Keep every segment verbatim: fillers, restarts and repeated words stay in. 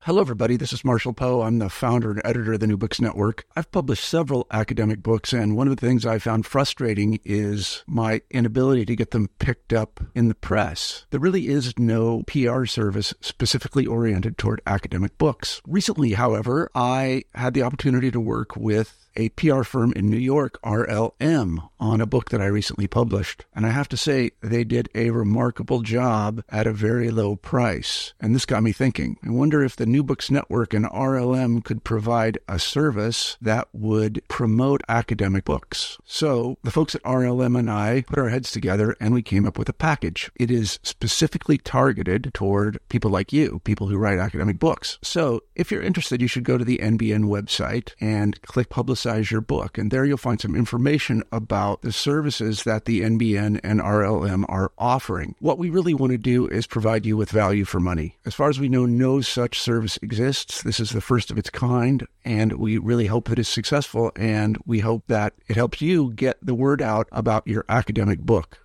Hello, everybody. This is Marshall Poe. I'm the founder and editor of the New Books Network. I've published several academic books, and one of the things I found frustrating is my inability to get them picked up in the press. There really is no P R service specifically oriented toward academic books. Recently, however, I had the opportunity to work with a P R firm in New York, R L M, on a book that I recently published. And I have to say, they did a remarkable job at a very low price. And this got me thinking. I wonder if the New Books Network and R L M could provide a service that would promote academic books. So the folks at R L M and I put our heads together and we came up with a package. It is specifically targeted toward people like you, people who write academic books. So if you're interested, you should go to the N B N website and click Publicize your book. And there you'll find some information about the services that the N B N and R L M are offering. What we really want to do is provide you with value for money. As far as we know, no such service exists. This is the first of its kind, and we really hope that it's successful, and we hope that it helps you get the word out about your academic book.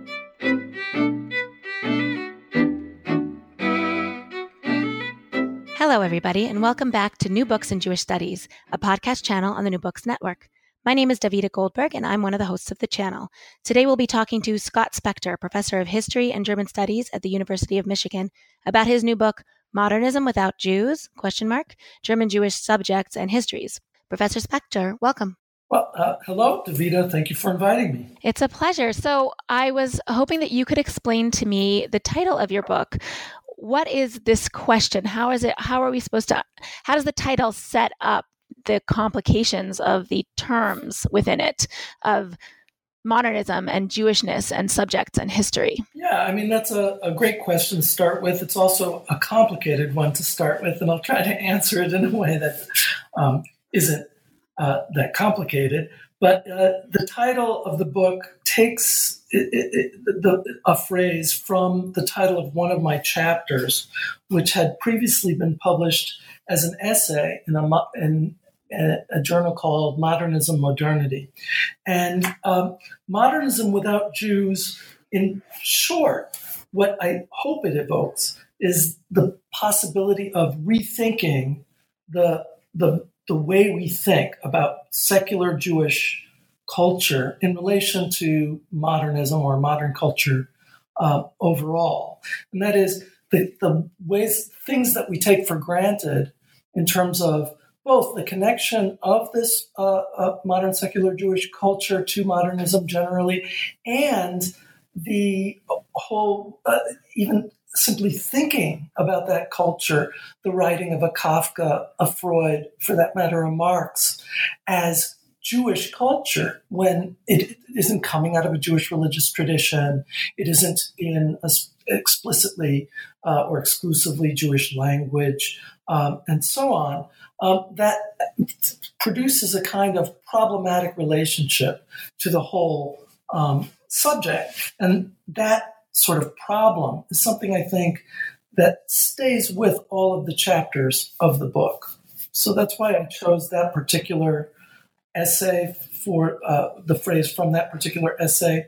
Hello, everybody, and welcome back to New Books in Jewish Studies, a podcast channel on the New Books Network. My name is Davida Goldberg, and I'm one of the hosts of the channel. Today, we'll be talking to Scott Spector, professor of history and German studies at the University of Michigan, about his new book, Modernism Without Jews, question mark, German Jewish Subjects and Histories. Professor Spector, welcome. Well, uh, hello, Davida. Thank you for inviting me. It's a pleasure. So I was hoping that you could explain to me the title of your book. What is this question? How is it? How are we supposed to, how does the title set up the complications of the terms within it of modernism and Jewishness and subjects and history? Yeah, I mean, that's a, a great question to start with. It's also a complicated one to start with, and I'll try to answer it in a way that um, isn't uh, that complicated. But uh, the title of the book takes it, it, it, the, a phrase from the title of one of my chapters, which had previously been published as an essay in a, in a, a journal called Modernism Modernity. And um, Modernism Without Jews, in short, what I hope it evokes is the possibility of rethinking the the the way we think about secular Jewish culture in relation to modernism or modern culture uh, overall. And that is the, the ways, things that we take for granted in terms of both the connection of this uh, uh, modern secular Jewish culture to modernism generally, and the whole, uh, even simply thinking about that culture, the writing of a Kafka, a Freud, for that matter, a Marx, as Jewish culture when it isn't coming out of a Jewish religious tradition, it isn't in a explicitly uh, or exclusively Jewish language, um, and so on, um, that produces a kind of problematic relationship to the whole um, subject. And that sort of problem is something I think that stays with all of the chapters of the book. So that's why I chose that particular essay for uh, the phrase from that particular essay.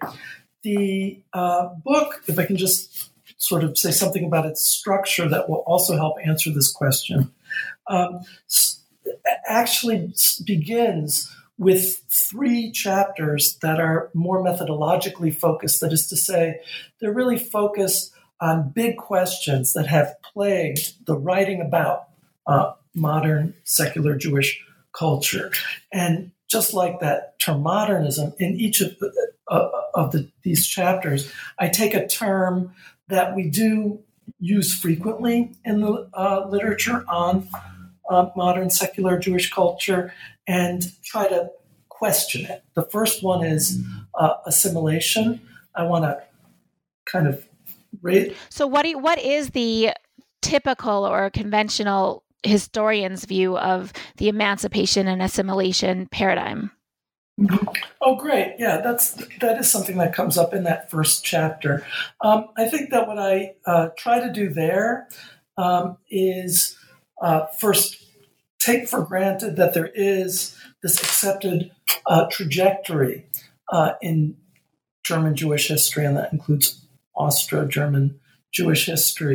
The uh, book, if I can just sort of say something about its structure that will also help answer this question, um, actually begins with three chapters that are more methodologically focused. That is to say, they're really focused on big questions that have plagued the writing about uh, modern secular Jewish culture. And just like that term modernism, in each of, the, uh, of the, these chapters, I take a term that we do use frequently in the uh, literature on uh, modern secular Jewish culture and try to question it. The first one is uh, assimilation. I want to kind of rate. So what do you, what is the typical or conventional historian's view of the emancipation and assimilation paradigm? Mm-hmm. Oh, great. Yeah, that's that is something that comes up in that first chapter. Um, I think that what I uh, try to do there um, is uh, first take for granted that there is this accepted uh, trajectory uh, in German Jewish history, and that includes Austro-German Jewish history,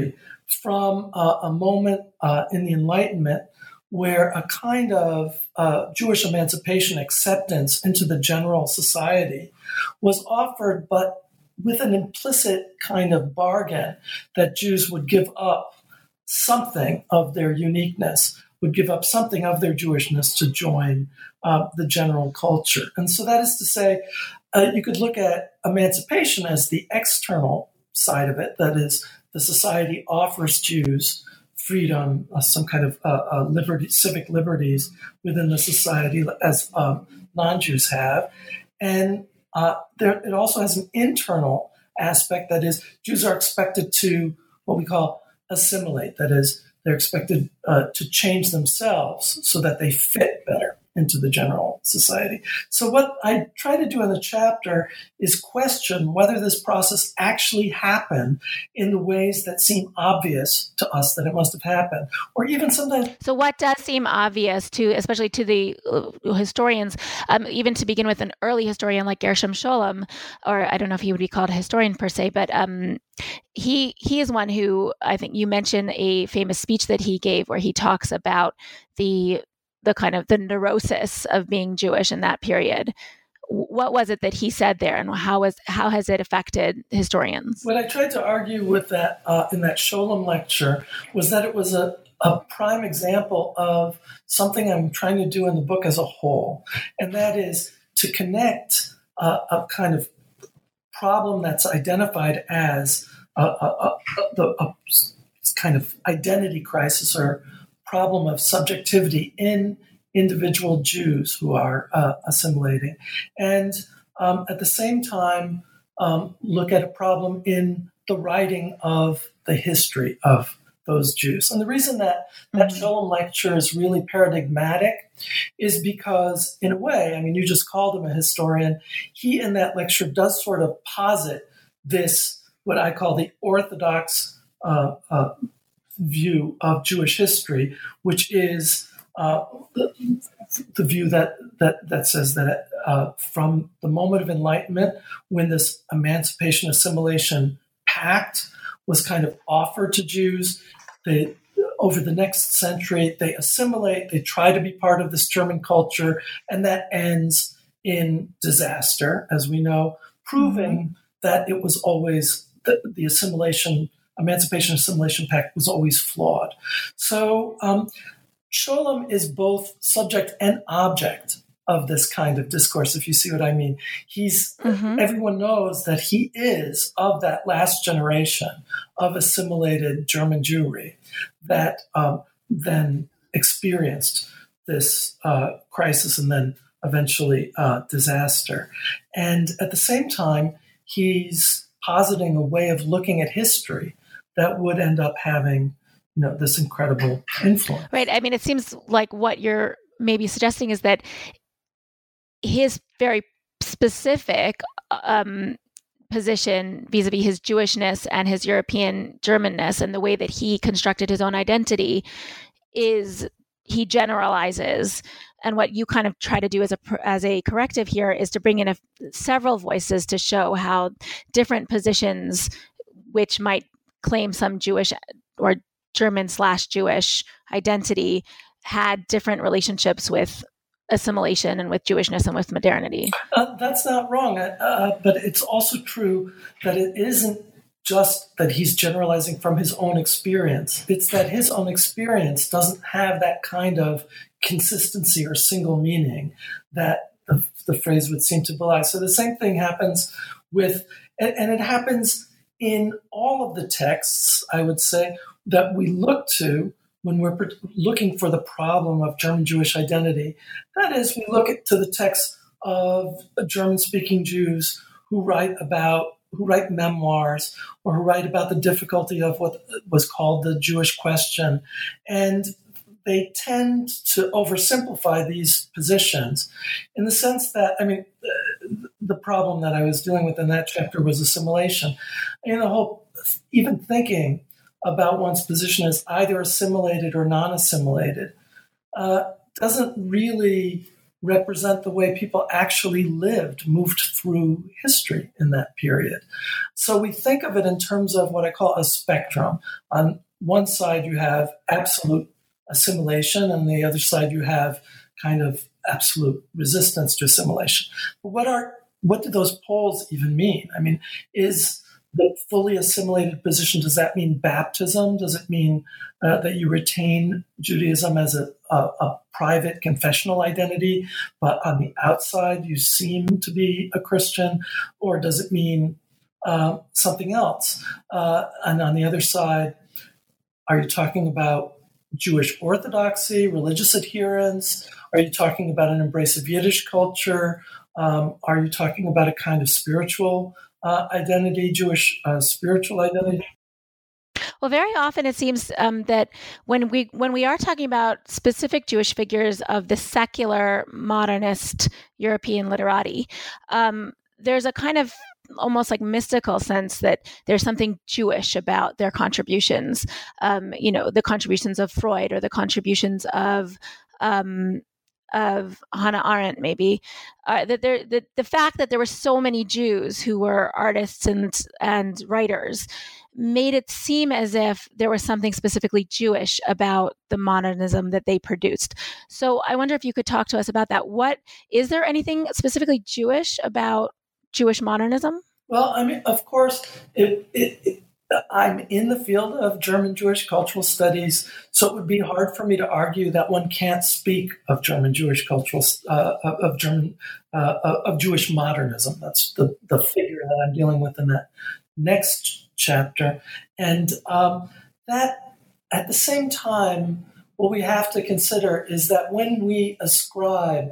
from uh, a moment uh, in the Enlightenment where a kind of uh, Jewish emancipation acceptance into the general society was offered, but with an implicit kind of bargain that Jews would give up something of their uniqueness, would give up something of their Jewishness to join uh, the general culture. And so that is to say, uh, you could look at emancipation as the external side of it, that is, the society offers Jews freedom, uh, some kind of uh, uh, liberty, civic liberties within the society as um, non-Jews have. And uh, there, it also has an internal aspect, that is, Jews are expected to what we call assimilate. That is, they're expected uh, to change themselves so that they fit better into the general society. So what I try to do in the chapter is question whether this process actually happened in the ways that seem obvious to us that it must have happened, or even sometimes. So what does seem obvious to, especially to the uh, historians, um, even to begin with an early historian like Gershom Scholem, or I don't know if he would be called a historian per se, but um, he he is one who, I think you mentioned a famous speech that he gave where he talks about the the kind of the neurosis of being Jewish in that period. What was it that he said there, and how was how has it affected historians? What I tried to argue with that uh, in that Scholem lecture was that it was a, a prime example of something I'm trying to do in the book as a whole, and that is to connect uh, a kind of problem that's identified as a, a, a, a, a kind of identity crisis or problem of subjectivity in individual Jews who are uh, assimilating, and um, at the same time um, look at a problem in the writing of the history of those Jews. And the reason that that mm-hmm. Scholem lecture is really paradigmatic is because, in a way, I mean, you just called him a historian. He, in that lecture, does sort of posit this, what I call the orthodox uh, uh, view of Jewish history, which is uh, the, the view that that that says that uh, from the moment of Enlightenment, when this emancipation assimilation pact was kind of offered to Jews, they over the next century they assimilate, they try to be part of this German culture, and that ends in disaster, as we know, proving mm-hmm. that it was always the, the assimilation. Emancipation Assimilation Pact was always flawed. So um, Scholem is both subject and object of this kind of discourse, if you see what I mean. He's mm-hmm. everyone knows that he is of that last generation of assimilated German Jewry that um, then experienced this uh, crisis and then eventually uh, disaster. And at the same time, he's positing a way of looking at history that would end up having, you know, this incredible influence. Right. I mean, it seems like what you're maybe suggesting is that his very specific um, position vis-a-vis his Jewishness and his European Germanness and the way that he constructed his own identity is he generalizes. And what you kind of try to do as a as a corrective here is to bring in a, several voices to show how different positions, which might claim some Jewish or German slash Jewish identity, had different relationships with assimilation and with Jewishness and with modernity. Uh, that's not wrong, uh, but it's also true that it isn't just that he's generalizing from his own experience. It's that his own experience doesn't have that kind of consistency or single meaning that the, the phrase would seem to belie. So the same thing happens with, and, and it happens in all of the texts, I would say, that we look to when we're looking for the problem of German Jewish identity. That is, we look at, to the texts of German-speaking Jews who write about, who write memoirs, or who write about the difficulty of what was called the Jewish question. And they tend to oversimplify these positions in the sense that, I mean, the problem that I was dealing with in that chapter was assimilation. And the whole, even thinking about one's position as either assimilated or non-assimilated uh, doesn't really represent the way people actually lived, moved through history in that period. So we think of it in terms of what I call a spectrum. On one side you have absolute assimilation, and on the other side you have kind of absolute resistance to assimilation. But what are what do those poles even mean? I mean, is the fully assimilated position, does that mean baptism? Does it mean uh, that you retain Judaism as a, a, a private confessional identity, but on the outside you seem to be a Christian? Or does it mean uh, something else? Uh, and on the other side, are you talking about Jewish orthodoxy, religious adherence? Are you talking about an embrace of Yiddish culture? Um, are you talking about a kind of spiritual uh, identity, Jewish uh, spiritual identity? Well, very often it seems um, that when we when we are talking about specific Jewish figures of the secular modernist European literati, um, there's a kind of almost like mystical sense that there's something Jewish about their contributions. Um, you know, the contributions of Freud or the contributions of um, of Hannah Arendt, maybe uh, that there, the the fact that there were so many Jews who were artists and and writers made it seem as if there was something specifically Jewish about the modernism that they produced. So I wonder if you could talk to us about that. What is there anything specifically Jewish about Jewish modernism? Well, I mean, of course, it, it, it, I'm in the field of German Jewish cultural studies, so it would be hard for me to argue that one can't speak of German Jewish cultural uh, of German uh, of Jewish modernism. That's the the figure that I'm dealing with in that next chapter, and um, that at the same time, what we have to consider is that when we ascribe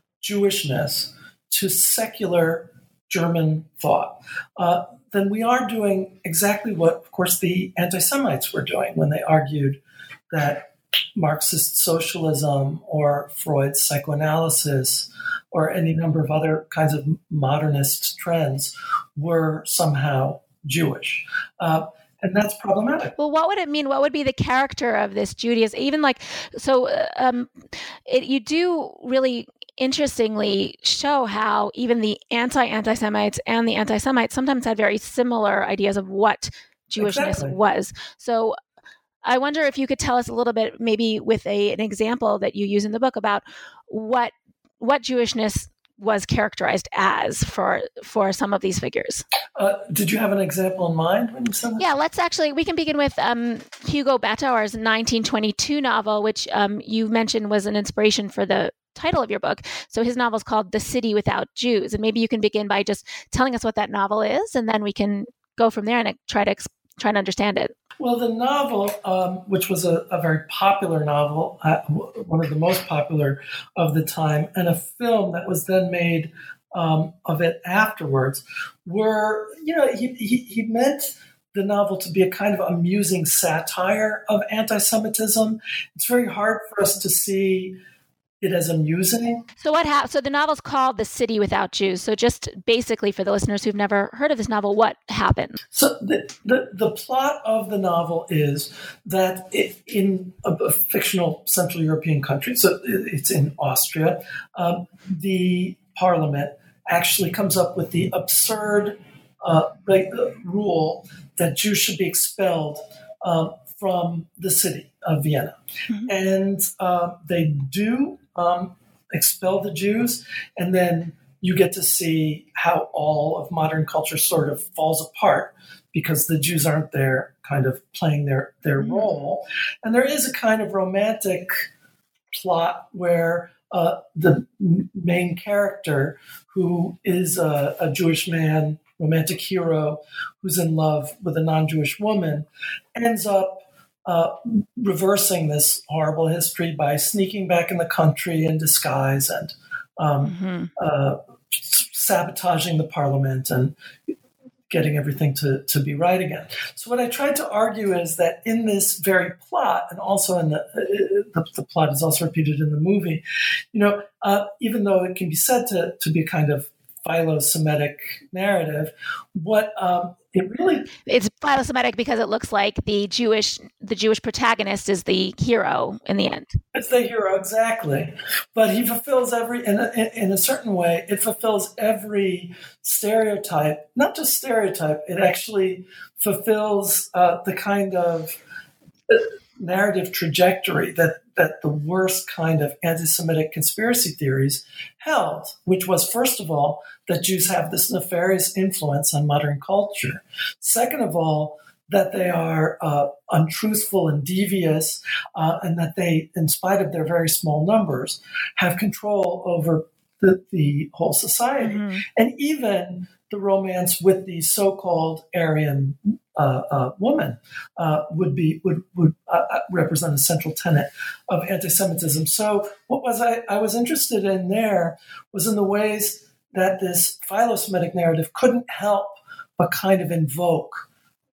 Jewishness to secular German thought, uh, then we are doing exactly what, of course, the anti-Semites were doing when they argued that Marxist socialism or Freud's psychoanalysis or any number of other kinds of modernist trends were somehow Jewish. Uh, And that's problematic. Well, what would it mean? What would be the character of this Judaism? Even like, so um, it, you do really interestingly show how even the anti-anti-Semites and the anti-Semites sometimes had very similar ideas of what Jewishness Exactly. was. So I wonder if you could tell us a little bit, maybe with a, an example that you use in the book about what what Jewishness was characterized as for for some of these figures. Uh, did you have an example in mind when you said that? Yeah, let's actually, we can begin with um, Hugo Bataillard's nineteen twenty-two novel, which um, you mentioned was an inspiration for the title of your book. So his novel is called The City Without Jews. And maybe you can begin by just telling us what that novel is, and then we can go from there and try to ex- try to understand it. Well, the novel, um, which was a, a very popular novel, uh, one of the most popular of the time, and a film that was then made um, of it afterwards, were, you know, he, he, he meant the novel to be a kind of amusing satire of anti-Semitism. It's very hard for us to see it as amusing. So what happened? So the novel's called The City Without Jews. So just basically for the listeners who've never heard of this novel, what happened? So the the, the plot of the novel is that it, in a, a fictional Central European country, so it's in Austria, um, the parliament actually comes up with the absurd uh, rule that Jews should be expelled uh, from the city of Vienna. Mm-hmm. And uh, they do um, expel the Jews, and then you get to see how all of modern culture sort of falls apart because the Jews aren't there kind of playing their, their mm-hmm. role. And there is a kind of romantic plot where uh, the main character, who is a, a Jewish man, romantic hero, who's in love with a non-Jewish woman, ends up uh, reversing this horrible history by sneaking back in the country in disguise and um, mm-hmm. uh, sabotaging the parliament and getting everything to, to be right again. So what I tried to argue is that in this very plot, and also in the, uh, the, the plot is also repeated in the movie, you know, uh, even though it can be said to, to be a kind of philo-Semitic narrative, what um, it really... It's philo-Semitic because it looks like the Jewish the Jewish protagonist is the hero in the end. It's the hero, exactly. But he fulfills every, in a, in a certain way, it fulfills every stereotype, not just stereotype, it actually fulfills uh, the kind of narrative trajectory that, that the worst kind of anti-Semitic conspiracy theories held, which was, first of all, that Jews have this nefarious influence on modern culture. Second of all, that they are uh, untruthful and devious, uh, and that they, in spite of their very small numbers, have control over the, the whole society. Mm-hmm. And even the romance with the so-called Aryan uh, uh, woman uh, would be would would uh, represent a central tenet of anti-Semitism. So, what was I, I was interested in there was in the ways that this philo-Semitic narrative couldn't help but kind of invoke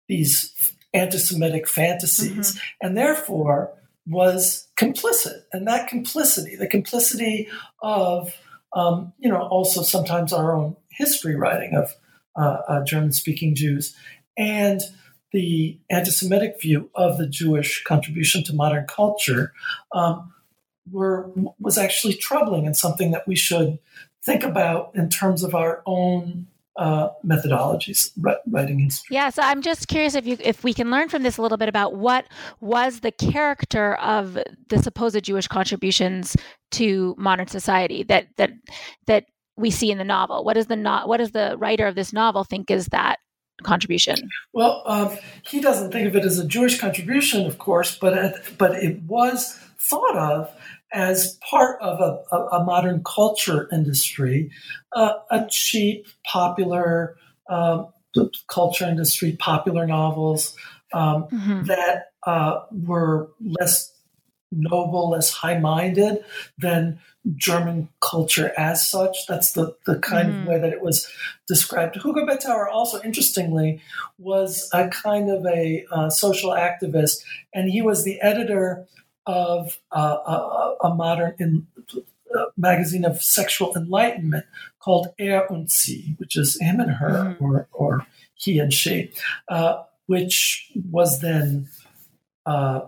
these anti-Semitic fantasies, mm-hmm. and therefore was complicit. And that complicity, the complicity of, um, you know, also sometimes our own history writing of uh, uh, German-speaking Jews, and the anti-Semitic view of the Jewish contribution to modern culture, um, were was actually troubling and something that we should think about in terms of our own Uh, methodologies, writing history. Yeah, so I'm just curious if you if we can learn from this a little bit about what was the character of the supposed Jewish contributions to modern society that that that we see in the novel. What is the no, what does the writer of this novel think is that contribution? Well, um, he doesn't think of it as a Jewish contribution, of course, but it, but it was thought of as part of a, a, a modern culture industry, uh, a cheap, popular uh, culture industry, popular novels um, mm-hmm. that uh, were less noble, less high-minded than German culture as such. That's the, the kind mm-hmm. of way that it was described. Hugo Bettauer also, interestingly, was a kind of a uh, social activist, and he was the editor of uh, a, a modern in, uh, magazine of sexual enlightenment called Er und Sie, which is him and her, mm-hmm. or, or he and she, uh, which was then uh,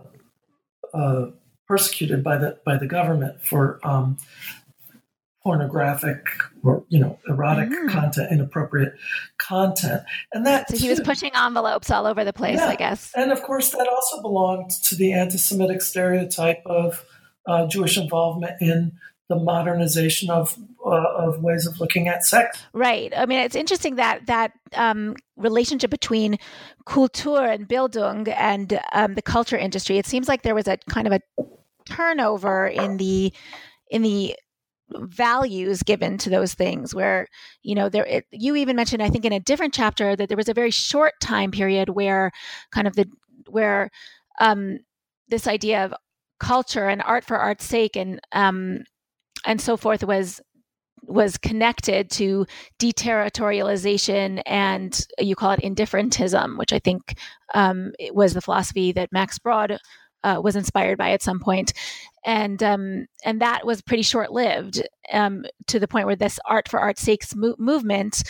uh, persecuted by the by the government for um, pornographic or you know erotic mm-hmm. content, inappropriate content, and that so he was pushing envelopes all over the place, yeah. I guess. And of course, that also belonged to the anti-Semitic stereotype of uh, Jewish involvement in the modernization of uh, of ways of looking at sex. Right. I mean, it's interesting that that um, relationship between Kultur and Bildung and um, the culture industry. It seems like there was a kind of a turnover in the in the values given to those things where, you know, there, it, you even mentioned, I think in a different chapter, that there was a very short time period where kind of the, where um, this idea of culture and art for art's sake and, um, and so forth was, was connected to deterritorialization and you call it indifferentism, which I think um, it was the philosophy that Max Brod Uh, was inspired by at some point. And um, and that was pretty short-lived um, to the point where this art for art's sake mo- movement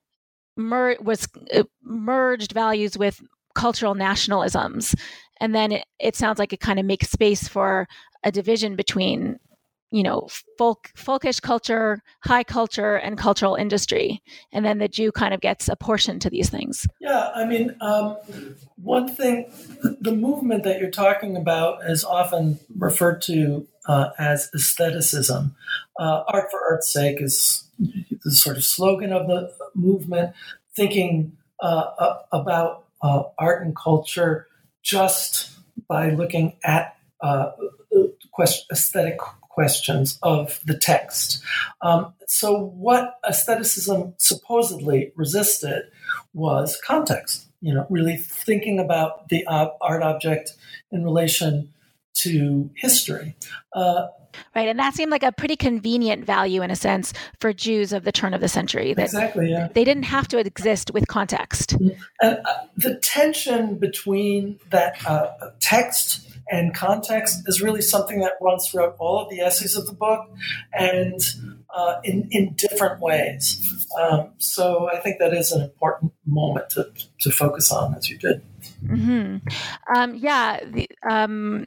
mer- was uh, merged values with cultural nationalisms. And then it, it sounds like it kind of makes space for a division between, you know, folk, folkish culture, high culture, and cultural industry. And then the Jew kind of gets apportioned to these things. Yeah, I mean, um, one thing, the movement that you're talking about is often referred to uh, as aestheticism. Uh, art for art's sake is the sort of slogan of the movement, thinking uh, uh, about uh, art and culture just by looking at uh, quest- aesthetic questions of the text. Um, so what aestheticism supposedly resisted was context, you know, really thinking about the uh, art object in relation to history. Uh, right, and that seemed like a pretty convenient value, in a sense, for Jews of the turn of the century. That exactly, yeah. They didn't have to exist with context. And uh, the tension between that uh, text and context is really something that runs throughout all of the essays of the book, and uh, in in different ways. Um, so I think that is an important moment to to focus on, as you did. Mm-hmm. Um, yeah. The, um,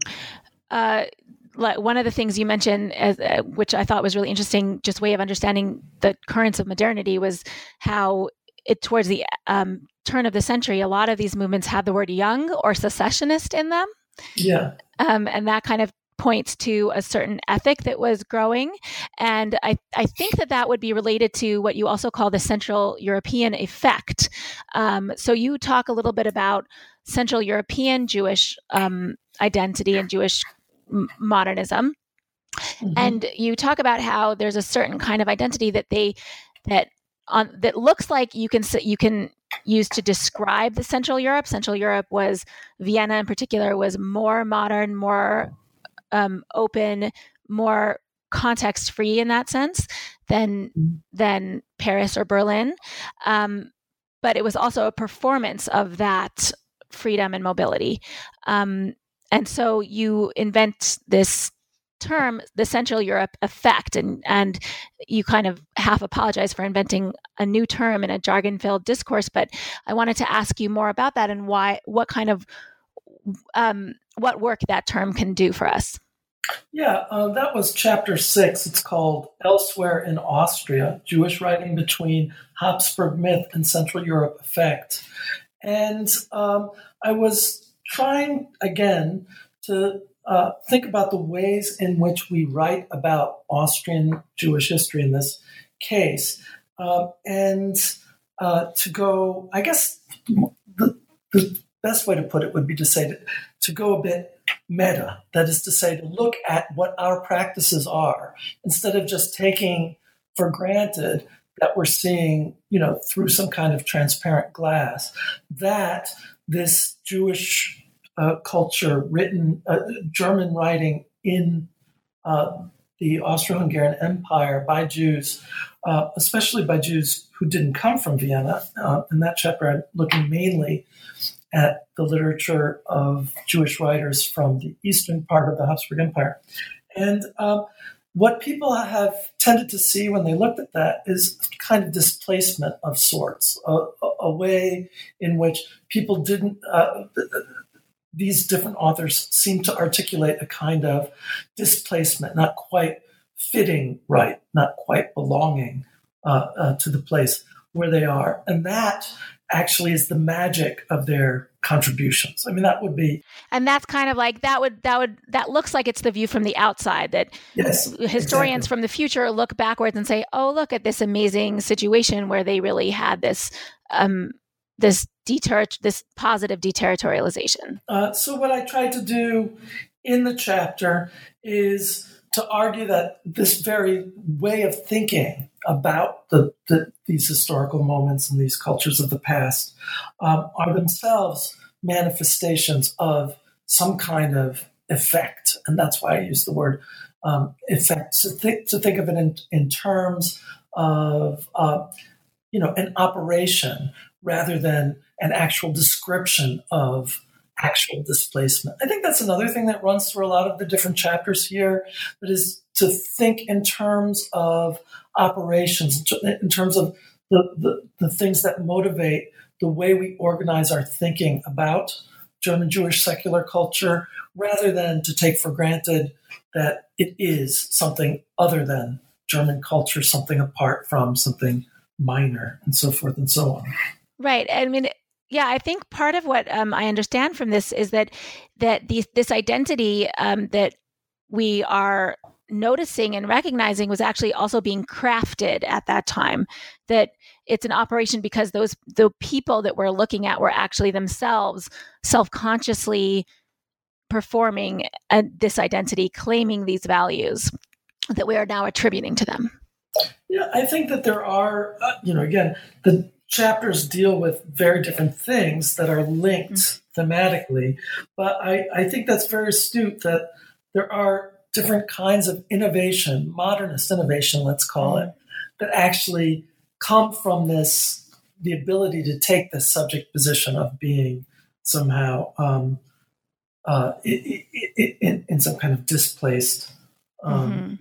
uh, like one of the things you mentioned, as, uh, which I thought was really interesting, just way of understanding the currents of modernity, was how it towards the um, turn of the century, a lot of these movements had the word young or secessionist in them. Yeah. Um, and that kind of points to a certain ethic that was growing. And I, I think that that would be related to what you also call the Central European effect. Um, so you talk a little bit about Central European Jewish um, identity and Jewish m- modernism. Mm-hmm. And you talk about how there's a certain kind of identity that they, that on, that looks like you can, you can use to describe the Central Europe. Central Europe was, Vienna in particular, was more modern, more Um, open, more context-free in that sense than than Paris or Berlin. Um, but it was also a performance of that freedom and mobility. Um, and so you invent this term, the Central Europe effect, and and you kind of half apologize for inventing a new term in a jargon-filled discourse. But I wanted to ask you more about that and why, what kind of um, what work that term can do for us. Yeah, uh, that was chapter six. It's called Elsewhere in Austria, Jewish Writing Between Habsburg Myth and Central Europe Effect. And um, I was trying, again, to uh, think about the ways in which we write about Austrian Jewish history in this case. Uh, and uh, to go, I guess the, the best way to put it would be to say to, to go a bit meta, that is to say, to look at what our practices are instead of just taking for granted that we're seeing, you know, through some kind of transparent glass, that this Jewish uh, culture written, uh, German writing in uh, the Austro-Hungarian Empire by Jews, uh, especially by Jews who didn't come from Vienna. Uh, in that chapter, I'm looking mainly at the literature of Jewish writers from the eastern part of the Habsburg Empire. And um, what people have tended to see when they looked at that is kind of displacement of sorts, a, a way in which people didn't, uh, these different authors seem to articulate a kind of displacement, not quite fitting right, not quite belonging uh, uh, to the place where they are. And that actually is the magic of their contributions. I mean, that would be, and that's kind of like that would that would that looks like it's the view from the outside, that yes, historians exactly. from the future look backwards and say, "Oh, look at this amazing situation where they really had this um, this deter this positive deterritorialization." Uh, so what I tried to do in the chapter is to argue that this very way of thinking about the, the, these historical moments and these cultures of the past um, are themselves manifestations of some kind of effect. And that's why I use the word um, effect, to think, to think of it in, in terms of, uh, you know, an operation rather than an actual description of actual displacement. I think that's another thing that runs through a lot of the different chapters here, that is to think in terms of operations, in terms of the, the, the things that motivate the way we organize our thinking about German Jewish secular culture, rather than to take for granted that it is something other than German culture, something apart from, something minor, and so forth and so on. Right. I mean, yeah, I think part of what um, I understand from this is that that these, this identity um, that we are noticing and recognizing was actually also being crafted at that time, that it's an operation because those the people that we're looking at were actually themselves self-consciously performing a, this identity, claiming these values that we are now attributing to them. Yeah, I think that there are, uh, you know, again, the chapters deal with very different things that are linked mm-hmm. thematically, but I, I think that's very astute that there are different kinds of innovation, modernist innovation, let's call it, that actually come from this, the ability to take this subject position of being somehow um, uh, it, it, it, in, in some kind of displaced um,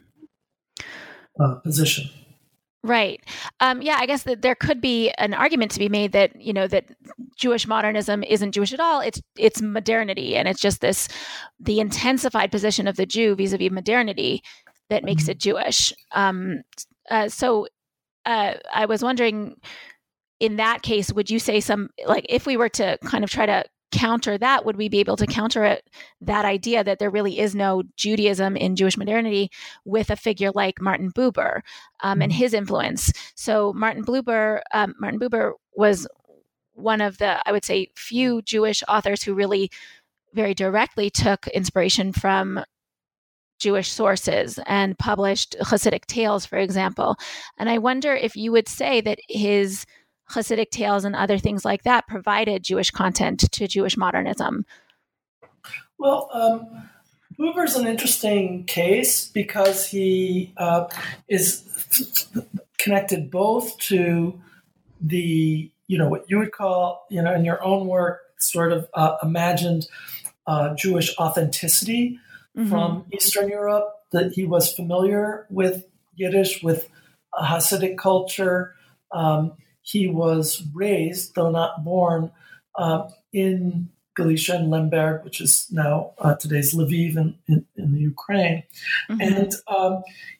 mm-hmm. uh, position. Right. Um, yeah, I guess that there could be an argument to be made that, you know, that Jewish modernism isn't Jewish at all. It's it's modernity, and it's just this, the intensified position of the Jew vis-a-vis modernity that makes mm-hmm. it Jewish. Um, uh, so uh, I was wondering in that case, would you say some, like, if we were to kind of try to counter that, would we be able to counter it, that idea that there really is no Judaism in Jewish modernity with a figure like Martin Buber um, and his influence? So Martin Buber, um, Martin Buber was one of the, I would say, few Jewish authors who really very directly took inspiration from Jewish sources and published Hasidic tales, for example. And I wonder if you would say that his Hasidic tales and other things like that provided Jewish content to Jewish modernism. Well, um, Buber's an interesting case because he uh, is connected both to the, you know, what you would call, you know, in your own work, sort of uh, imagined uh, Jewish authenticity mm-hmm. from Eastern Europe, that he was familiar with Yiddish, with uh, Hasidic culture. Um, He was raised, though not born, uh, in Galicia and Lemberg, which is now uh, today's Lviv in, in, in the Ukraine, mm-hmm. and um,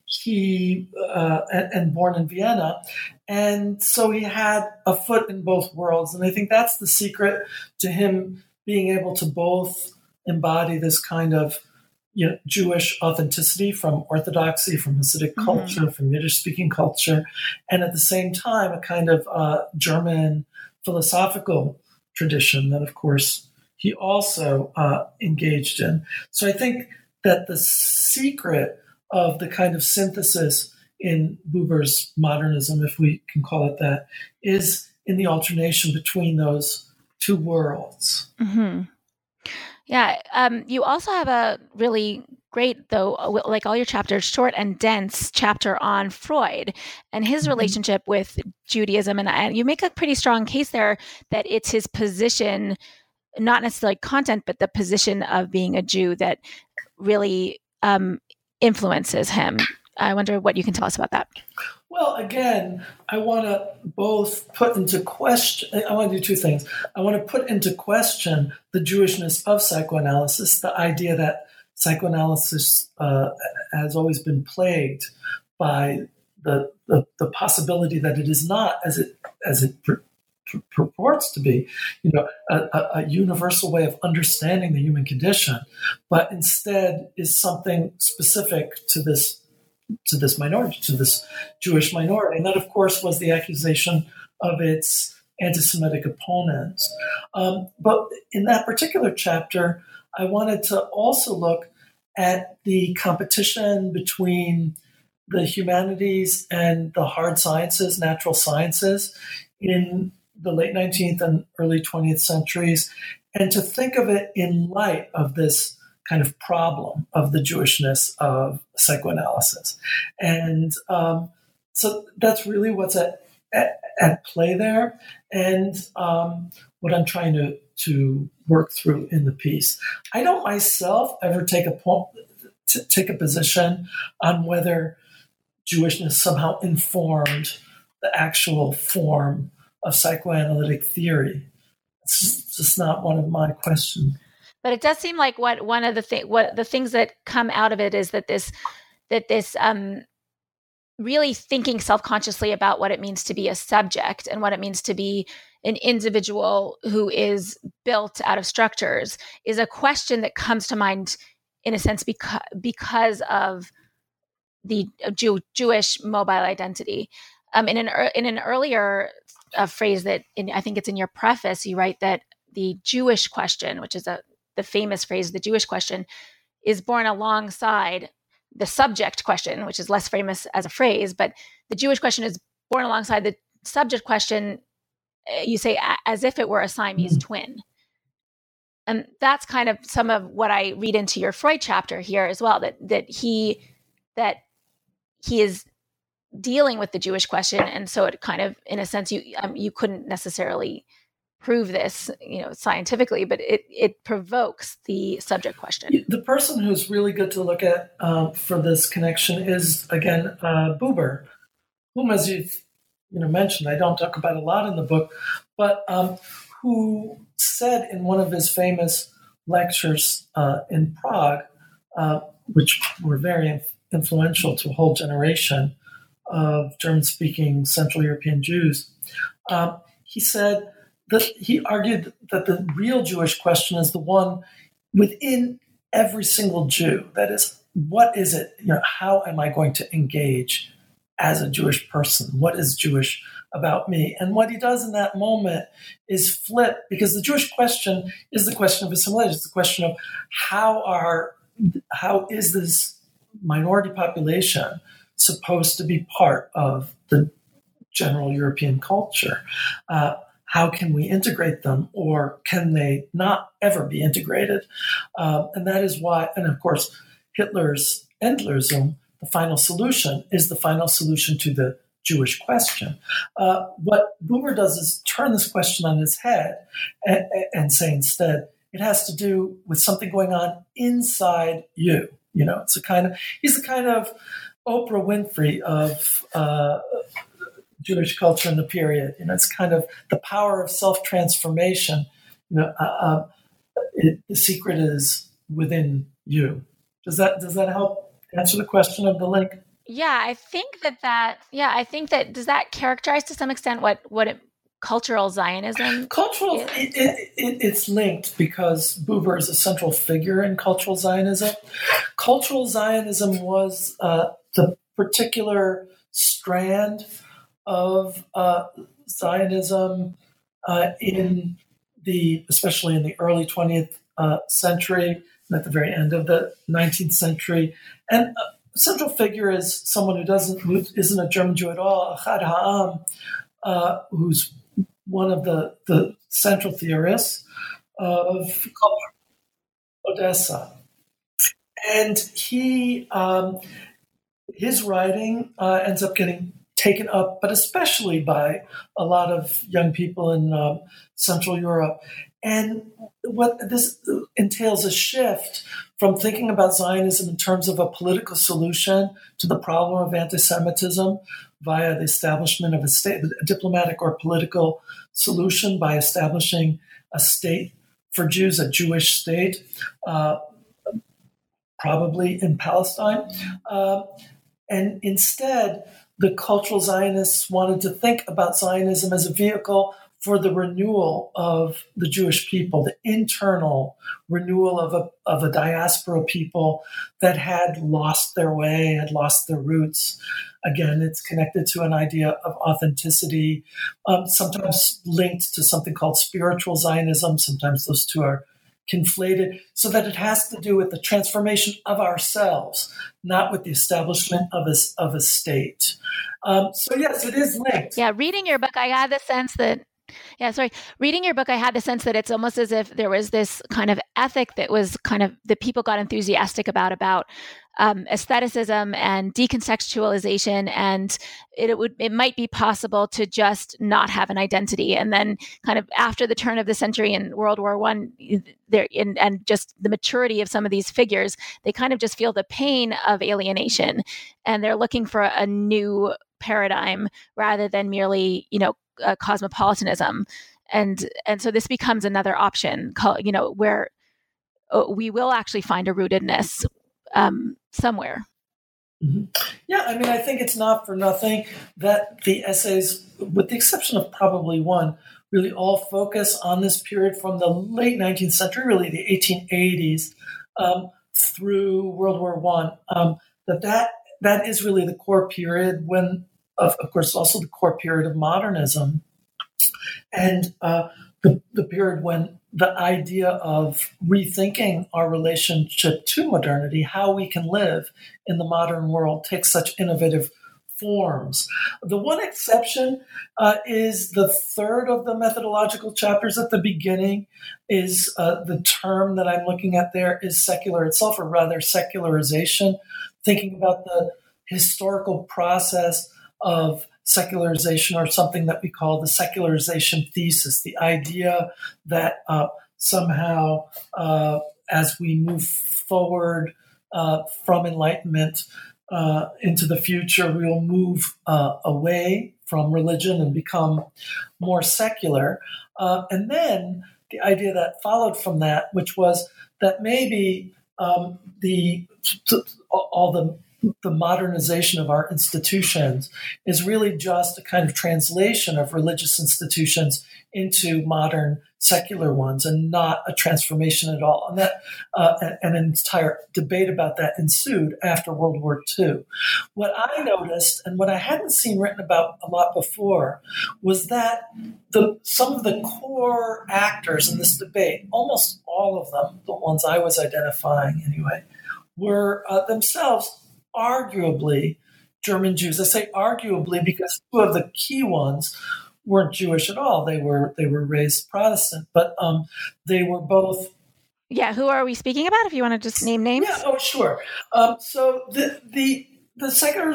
he uh, and, and born in Vienna, and so he had a foot in both worlds, and I think that's the secret to him being able to both embody this kind of, you know, Jewish authenticity from Orthodoxy, from Hasidic mm-hmm. culture, from Yiddish-speaking culture, and at the same time, a kind of uh, German philosophical tradition that, of course, he also uh, engaged in. So I think that the secret of the kind of synthesis in Buber's modernism, if we can call it that, is in the alternation between those two worlds. Mm-hmm. Yeah. Um, you also have a really great, though, like all your chapters, short and dense chapter on Freud and his mm-hmm. relationship with Judaism. And, and you make a pretty strong case there that it's his position, not necessarily content, but the position of being a Jew that really um, influences him. I wonder what you can tell us about that. Well, again, I want to both put into question, I want to do two things. I want to put into question the Jewishness of psychoanalysis, the idea that psychoanalysis uh, has always been plagued by the, the the possibility that it is not as it as it pur- pur- purports to be, you know, a, a, a universal way of understanding the human condition, but instead is something specific to this to this minority, to this Jewish minority. And that, of course, was the accusation of its anti-Semitic opponents. Um, but in that particular chapter, I wanted to also look at the competition between the humanities and the hard sciences, natural sciences, in the late nineteenth and early twentieth centuries, and to think of it in light of this kind of problem of the Jewishness of psychoanalysis. And um, so that's really what's at, at, at play there, and um, what I'm trying to, to work through in the piece. I don't myself ever take a point, t- take a position on whether Jewishness somehow informed the actual form of psychoanalytic theory. It's just not one of my questions. But it does seem like what one of the th- what the things that come out of it is that this that this um, really thinking self-consciously about what it means to be a subject and what it means to be an individual who is built out of structures is a question that comes to mind in a sense because because of the Jew- Jewish mobile identity. Um, in an in an earlier uh, phrase that in, I think it's in your preface, you write that the Jewish question, which is a the famous phrase, the Jewish question, is born alongside the subject question, which is less famous as a phrase, but the Jewish question is born alongside the subject question, you say, as if it were a Siamese mm-hmm. twin. And that's kind of some of what I read into your Freud chapter here as well, that that he that he is dealing with the Jewish question. And so it kind of, in a sense, you um, you couldn't necessarily prove this, you know, scientifically, but it, it provokes the subject question. The person who's really good to look at uh, for this connection is, again, uh, Buber, whom, as you've you know mentioned, I don't talk about a lot in the book, but um, who said in one of his famous lectures uh, in Prague, uh, which were very influential to a whole generation of German-speaking Central European Jews, uh, he said that he argued that the real Jewish question is the one within every single Jew. That is, what is it? You know, how am I going to engage as a Jewish person? What is Jewish about me? And what he does in that moment is flip, because the Jewish question is the question of assimilation. It's the question of how are how is this minority population supposed to be part of the general European culture? Uh, how can we integrate them, or can they not ever be integrated? Uh, and that is why, and of course, Hitler's Endlerism, the final solution, is the final solution to the Jewish question. Uh, what Buber does is turn this question on its head and, and say instead, it has to do with something going on inside you. You know, it's a kind of, he's the kind of Oprah Winfrey of uh, Jewish culture in the period. You know, it's kind of the power of self-transformation. You know, uh, uh, it, the secret is within you. Does that does that help answer the question of the link? Yeah, I think that that, yeah, I think that, does that characterize to some extent what, what it, cultural Zionism Cultural, is? It, it, it, it's linked because Buber is a central figure in cultural Zionism. Cultural Zionism was uh, the particular strand of uh, Zionism uh, in the, especially in the early twentieth uh, century, and at the very end of the nineteenth century. And a central figure is someone who doesn't, who isn't a German Jew at all, Achad Ha'am, uh, who's one of the, the central theorists of Odessa. And he, um, his writing uh, ends up getting taken up, but especially by a lot of young people in um, Central Europe. And what this entails a shift from thinking about Zionism in terms of a political solution to the problem of anti-Semitism via the establishment of a state, a diplomatic or political solution by establishing a state for Jews, a Jewish state, uh, probably in Palestine. Uh, and instead, the cultural Zionists wanted to think about Zionism as a vehicle for the renewal of the Jewish people, the internal renewal of a, of a diaspora people that had lost their way, had lost their roots. Again, it's connected to an idea of authenticity, um, sometimes linked to something called spiritual Zionism. Sometimes those two are conflated, so that it has to do with the transformation of ourselves, not with the establishment of a, of a state. Um, so yes, it is linked. Yeah, reading your book, I had the sense that Yeah, sorry. Reading your book, I had the sense that it's almost as if there was this kind of ethic that was kind of that people got enthusiastic about, about um, aestheticism and decontextualization, and it, it would it might be possible to just not have an identity. And then, kind of after the turn of the century in World War One, there in, and just the maturity of some of these figures, they kind of just feel the pain of alienation, and they're looking for a, a new paradigm rather than merely, you know, Uh, cosmopolitanism, and and so this becomes another option, you know, where uh, we will actually find a rootedness um, somewhere. Mm-hmm. Yeah, I mean, I think it's not for nothing that the essays, with the exception of probably one, really all focus on this period from the late nineteenth century, really the eighteen eighties, um, through World War One. Um, that that that is really the core period when. Of, of course, also the core period of modernism, and uh, the, the period when the idea of rethinking our relationship to modernity, how we can live in the modern world, takes such innovative forms. The one exception uh, is the third of the methodological chapters at the beginning is uh, the term that I'm looking at there is secular itself, or rather secularization, thinking about the historical process of secularization, or something that we call the secularization thesis, the idea that uh, somehow uh, as we move forward uh, from Enlightenment uh, into the future, we will move uh, away from religion and become more secular. Uh, and then the idea that followed from that, which was that maybe um, the all the the modernization of our institutions is really just a kind of translation of religious institutions into modern secular ones, and not a transformation at all. And that uh, and an entire debate about that ensued after World War Two. What I noticed, and what I hadn't seen written about a lot before, was that the some of the core actors in this debate, almost all of them, the ones I was identifying anyway, were uh, themselves arguably German Jews. I say arguably because two of the key ones weren't Jewish at all. They were they were raised Protestant, but um, they were both. Yeah, who are we speaking about? If you want to just name names. Yeah, oh sure. Um, so the the the secular.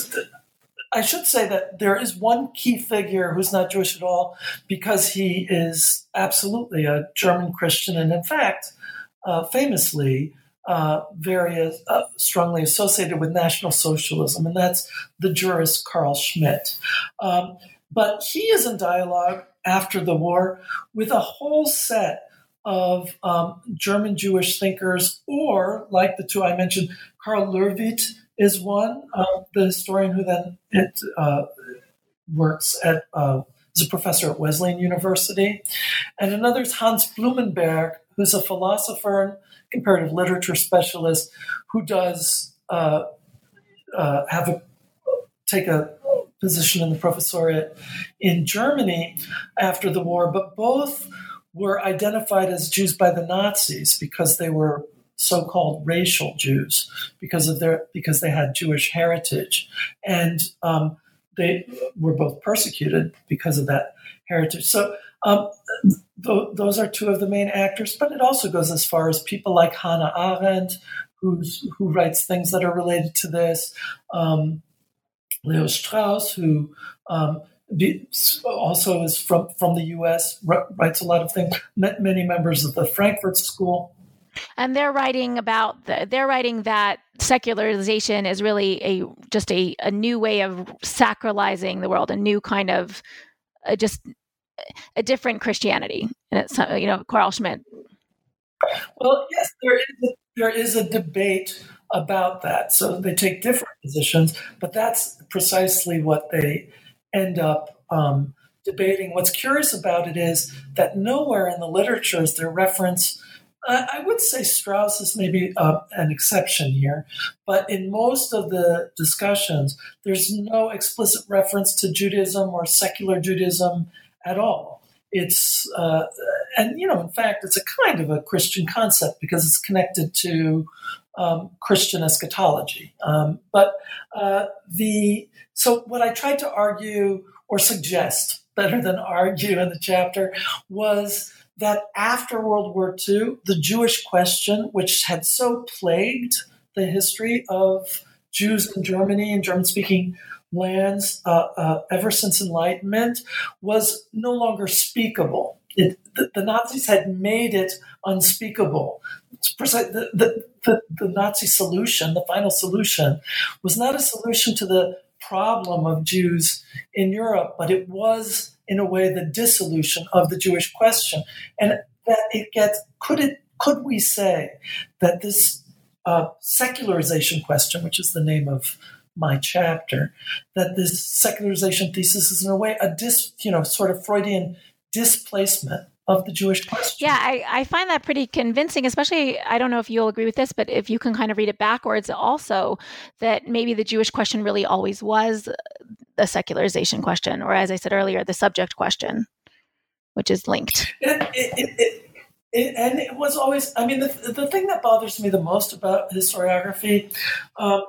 I should say that there is one key figure who's not Jewish at all, because he is absolutely a German Christian, and in fact, uh, famously. Uh, very uh, strongly associated with National Socialism, and that's the jurist Carl Schmitt. Um, but he is in dialogue after the war with a whole set of um, German Jewish thinkers, or like the two I mentioned, Karl Löwit is one, uh, the historian who then it, uh, works at, uh, is a professor at Wesleyan University, and another is Hans Blumenberg, who's a philosopher and comparative literature specialist who does uh, uh, have a take a position in the professoriate in Germany after the war, but both were identified as Jews by the Nazis because they were so-called racial Jews because of their because they had Jewish heritage, and um, they were both persecuted because of that heritage. So. Um, th- those are two of the main actors, but it also goes as far as people like Hannah Arendt, who's, who writes things that are related to this, um, Leo Strauss, who um, be, also is from, from the U S, r- writes a lot of things, met many members of the Frankfurt School. And they're writing about the, they're writing that secularization is really a just a, a new way of sacralizing the world, a new kind of uh, just a different Christianity. And it's, you know, Carl Schmitt. Well, yes, there is a, there is a debate about that. So they take different positions, but that's precisely what they end up um, debating. What's curious about it is that nowhere in the literature is there reference. Uh, I would say Strauss is maybe uh, an exception here, but in most of the discussions, there's no explicit reference to Judaism or secular Judaism at all. It's, uh, and, you know, in fact, it's a kind of a Christian concept because it's connected to um, Christian eschatology. Um, but uh, the, so what I tried to argue or suggest, better than argue in the chapter, was that after World War Two, the Jewish question, which had so plagued the history of Jews in Germany and German-speaking lands uh, uh, ever since Enlightenment, was no longer speakable. It, the, the Nazis had made it unspeakable. The, the, the, the Nazi solution, the final solution, was not a solution to the problem of Jews in Europe, but it was, in a way, the dissolution of the Jewish question. And that it gets, could it, could we say that this uh, secularization question, which is the name of my chapter, that this secularization thesis is in a way a dis, you know, sort of Freudian displacement of the Jewish question. Yeah, I, I find that pretty convincing, especially, I don't know if you'll agree with this, but if you can kind of read it backwards also, that maybe the Jewish question really always was the secularization question, or as I said earlier, the subject question, which is linked. It, it, it, it, it, and it was always, I mean, the, the thing that bothers me the most about historiography, um,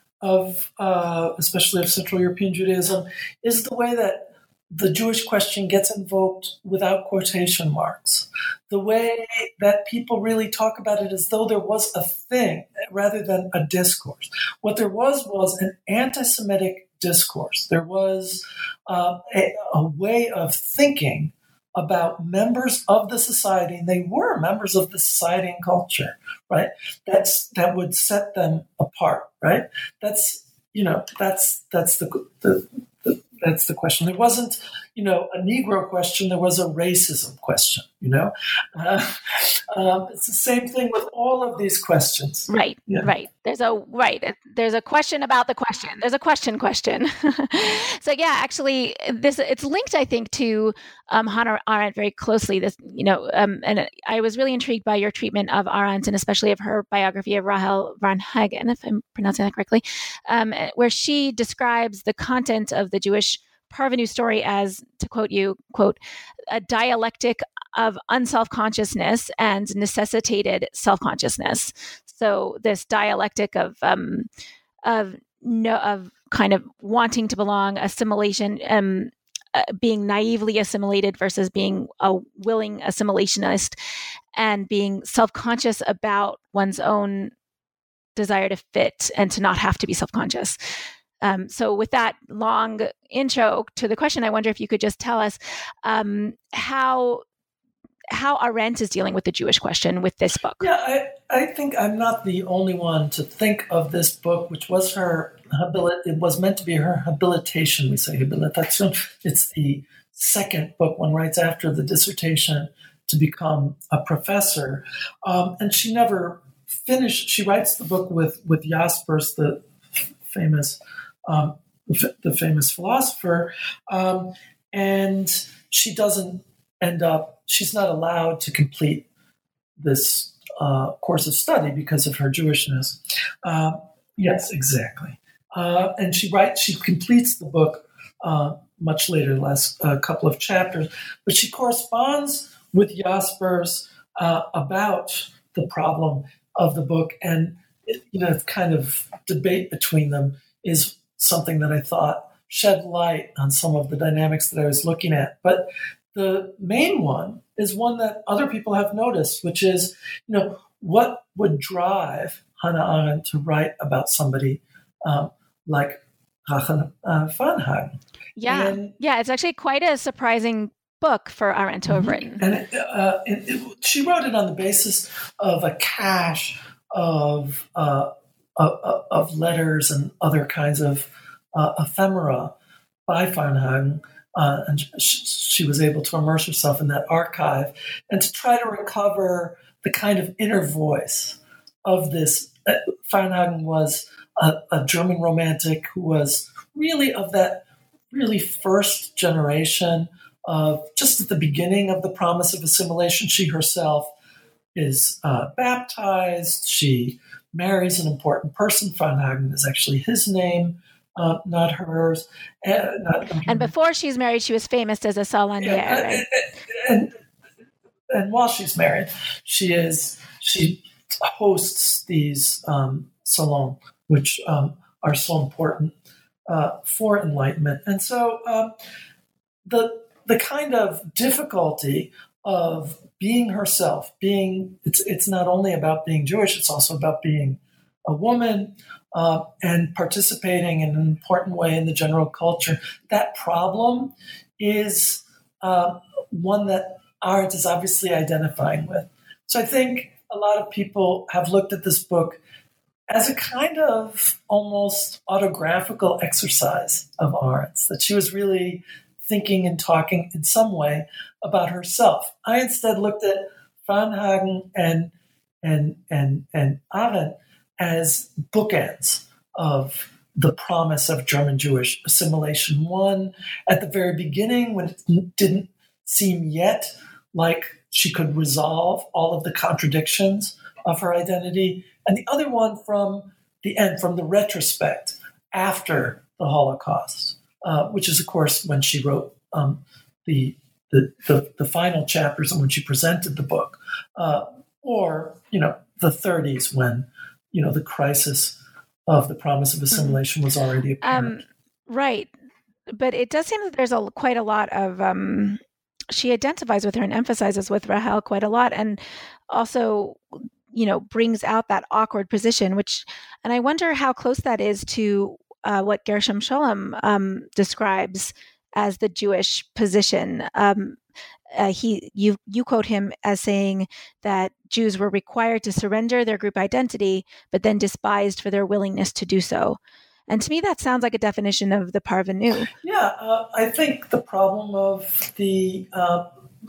of uh, especially of Central European Judaism, is the way that the Jewish question gets invoked without quotation marks. The way that people really talk about it as though there was a thing rather than a discourse. What there was was an anti-Semitic discourse. There was uh, a, a way of thinking about members of the society, and they were members of the society and culture, right? That's that would set them apart, right? That's you know that's that's the, the, the that's the question. There wasn't you know, a Negro question, there was a racism question, you know. Uh, um, it's the same thing with all of these questions. Right, yeah. right. There's a right. There's a question about the question. There's a question question. So yeah, actually, this it's linked, I think, to um, Hannah Arendt very closely. This, you know, um, and I was really intrigued by your treatment of Arendt, and especially of her biography of Rahel Varnhagen, if I'm pronouncing that correctly, um, where she describes the content of the Jewish parvenu story as, to quote you, quote, a dialectic of unself-consciousness and necessitated self-consciousness. So this dialectic of um, of no of kind of wanting to belong, assimilation, um, uh, being naively assimilated versus being a willing assimilationist, and being self-conscious about one's own desire to fit and to not have to be self-conscious. Um, so with that long intro to the question, I wonder if you could just tell us um, how how Arendt is dealing with the Jewish question with this book. Yeah, I, I think I'm not the only one to think of this book, which was her habilit. It was meant to be her habilitation. We say habilitation. It's the second book one writes after the dissertation to become a professor, um, and she never finished. She writes the book with with Jaspers, the famous. Um, the, the famous philosopher, um, and she doesn't end up, she's not allowed to complete this uh, course of study because of her Jewishness. Uh, yes, exactly. Uh, and she writes, she completes the book uh, much later, last uh, couple of chapters, but she corresponds with Jaspers uh, about the problem of the book, and you know, kind of debate between them is something that I thought shed light on some of the dynamics that I was looking at. But the main one is one that other people have noticed, which is, you know, what would drive Hannah Arendt to write about somebody um, like Rahel uh, Varnhagen? Yeah, and, yeah, it's actually quite a surprising book for Arendt to have written. And it, uh, it, it, she wrote it on the basis of a cache of uh, Of, of letters and other kinds of uh, ephemera by Varnhagen, uh, and she, she was able to immerse herself in that archive and to try to recover the kind of inner voice of this. Uh, Varnhagen was a, a German romantic who was really of that really first generation of just at the beginning of the promise of assimilation. She herself is uh, baptized. She marries an important person. Varnhagen is actually his name, uh, not hers. Uh, not, and before she's married, she was famous as a salandière. Yeah, right? and, and and while she's married, she is she hosts these um, salons, which um, are so important uh, for enlightenment. And so um, the the kind of difficulty of being herself, being it's it's not only about being Jewish, it's also about being a woman uh, and participating in an important way in the general culture. That problem is uh, one that Arendt is obviously identifying with. So I think a lot of people have looked at this book as a kind of almost autographical exercise of Arendt's, that she was really thinking and talking in some way about herself. I instead looked at Varnhagen and and and and Arendt as bookends of the promise of German Jewish assimilation. One at the very beginning, when it didn't seem yet like she could resolve all of the contradictions of her identity, and the other one from the end, from the retrospect after the Holocaust, uh, which is, of course, when she wrote um, the, the, the the final chapters and when she presented the book, uh, or you know the thirties when you know the crisis of the promise of assimilation was already apparent. Um, right, but it does seem that there's a quite a lot of. Um, she identifies with her and emphasizes with Rahel quite a lot, and also, you know, brings out that awkward position, which, and I wonder how close that is to uh, what Gershom Scholem um, describes as the Jewish position. Um, uh, he, you, you quote him as saying that Jews were required to surrender their group identity, but then despised for their willingness to do so. And to me, that sounds like a definition of the parvenu. Yeah, uh, I think the problem of the, uh,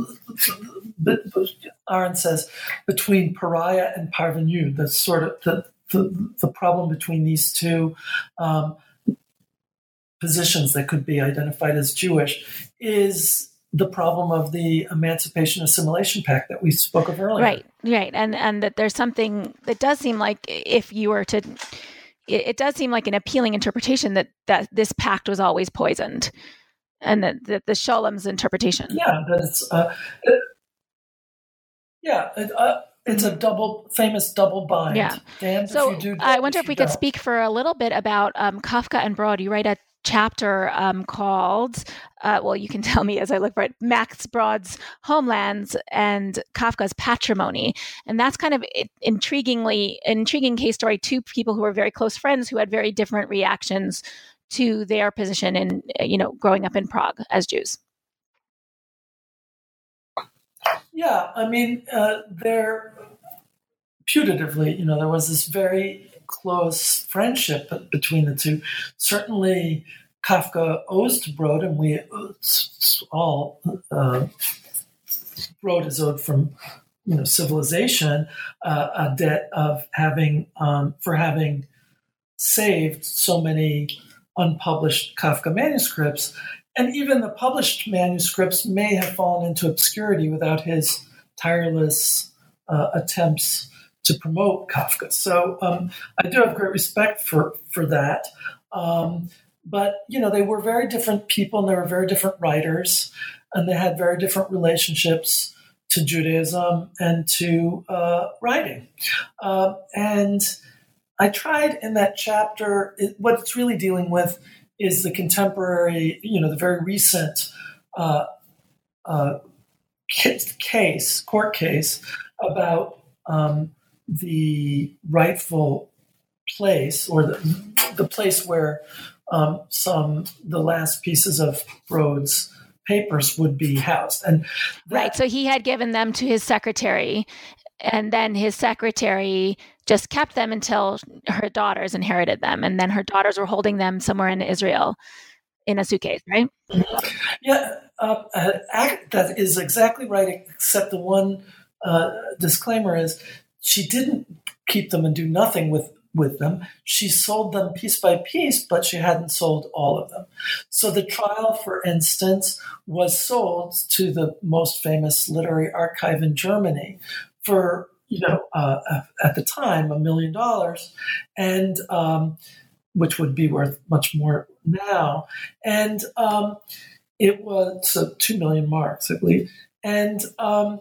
Arendt says, between pariah and parvenu, the sort of the, the, the problem between these two um, positions that could be identified as Jewish is the problem of the Emancipation Assimilation Pact that we spoke of earlier. Right, right. And, and that there's something that does seem like if you were to... It, it does seem like an appealing interpretation that, that this pact was always poisoned, and that, that the Sholom's interpretation. Yeah, that it's uh, it, yeah, it, uh, it's a double famous double bind. Yeah. Damned so if you do, I wonder if, if we don't. could speak for a little bit about um, Kafka and Brod. You write a chapter um, called, uh, well, you can tell me as I look for it, Max Brod's Homelands and Kafka's Patrimony. And that's kind of intriguingly, intriguing case story, two people who were very close friends who had very different reactions to their position in, you know, growing up in Prague as Jews. Yeah, I mean, uh, they're putatively, you know, there was this very close friendship between the two. Certainly, Kafka owes to Brod, and we all uh, Brod is owed from, you know, civilization uh, a debt of having um, for having saved so many unpublished Kafka manuscripts, and even the published manuscripts may have fallen into obscurity without his tireless uh, attempts to promote Kafka. So um, I do have great respect for, for that. Um, but, you know, they were very different people and they were very different writers, and they had very different relationships to Judaism and to uh, writing. Uh, and I tried in that chapter, it, what it's really dealing with is the contemporary, you know, the very recent uh, uh, case, court case about um, the rightful place, or the, the place where um, some the last pieces of Brod's papers would be housed. And that, right, so he had given them to his secretary, and then his secretary just kept them until her daughters inherited them, and then her daughters were holding them somewhere in Israel in a suitcase, right? Yeah, uh, that is exactly right, except the one uh, disclaimer is she didn't keep them and do nothing with, with them. She sold them piece by piece, but she hadn't sold all of them. So the trial, for instance, was sold to the most famous literary archive in Germany for, you know, uh, at the time, a million dollars, and um, which would be worth much more now. And um, it was so two million marks, I believe. And um,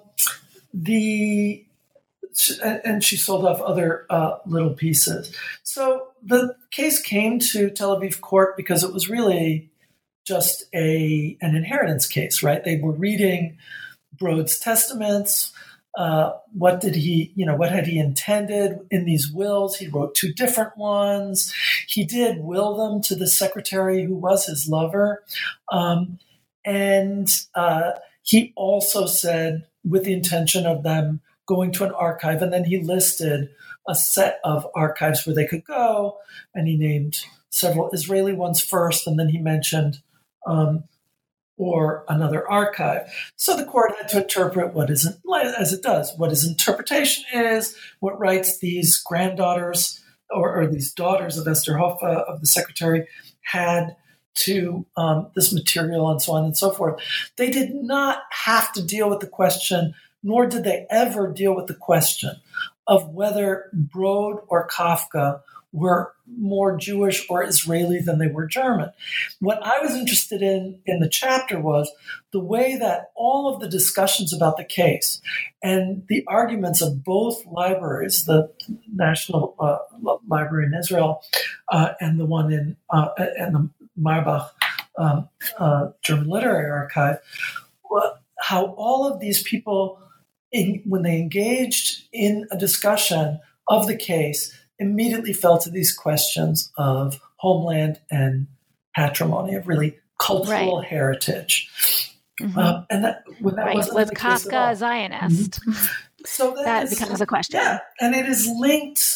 the and she sold off other uh, little pieces. So the case came to Tel Aviv court because it was really just a an inheritance case, right? They were reading Brod's testaments. Uh, what did he, you know, what had he intended in these wills? He wrote two different ones. He did will them to the secretary who was his lover. Um, and uh, he also said, with the intention of them going to an archive, and then he listed a set of archives where they could go, and he named several Israeli ones first, and then he mentioned um, or another archive. So the court had to interpret what isn't, as it does, what his interpretation is, what rights these granddaughters or, or these daughters of Esther Hoffa, of the secretary, had to um, this material, and so on and so forth. They did not have to deal with the question, nor did they ever deal with the question of whether Brod or Kafka were more Jewish or Israeli than they were German. What I was interested in in the chapter was the way that all of the discussions about the case and the arguments of both libraries, the National uh, Library in Israel uh, and the one in uh, and the Marbach um, uh, German Literary Archive, how all of these people, in, when they engaged in a discussion of the case, immediately fell to these questions of homeland and patrimony, of really cultural right. heritage. Mm-hmm. Um, and that, when that right. wasn't was the Kafka case a Zionist? Mm-hmm. So that, that is, becomes a question. Yeah, and it is linked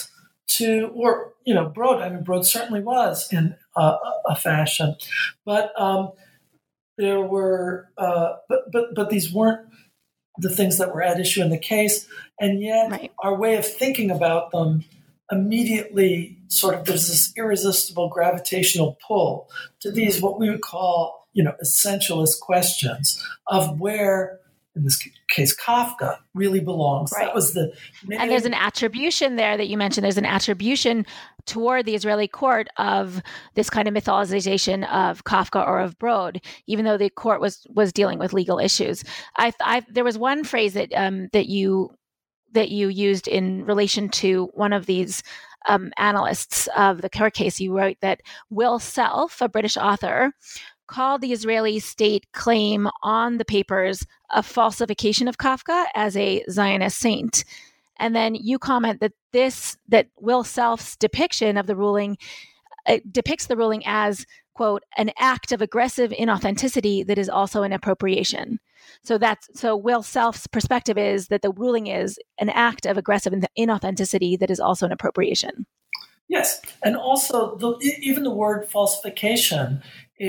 to, or, you know, Brod, I mean, Brod certainly was in uh, a fashion, but um, there were, uh, but, but, but these weren't the things that were at issue in the case. And yet Right. our way of thinking about them immediately sort of, there's this irresistible gravitational pull to these, what we would call, you know, essentialist questions of where, in this case, Kafka really belongs. Right. That was the main... And there's an attribution there that you mentioned. There's an attribution toward the Israeli court of this kind of mythologization of Kafka or of Brod, even though the court was was dealing with legal issues. I, I there was one phrase that um, that you that you used in relation to one of these um, analysts of the court case. You wrote that Will Self, a British author, called the Israeli state claim on the papers a falsification of Kafka as a Zionist saint. And then you comment that this, that Will Self's depiction of the ruling uh, depicts the ruling as, quote, an act of aggressive inauthenticity that is also an appropriation. So that's, so Will Self's perspective is that the ruling is an act of aggressive inauthenticity that is also an appropriation. Yes. And also the, even the word falsification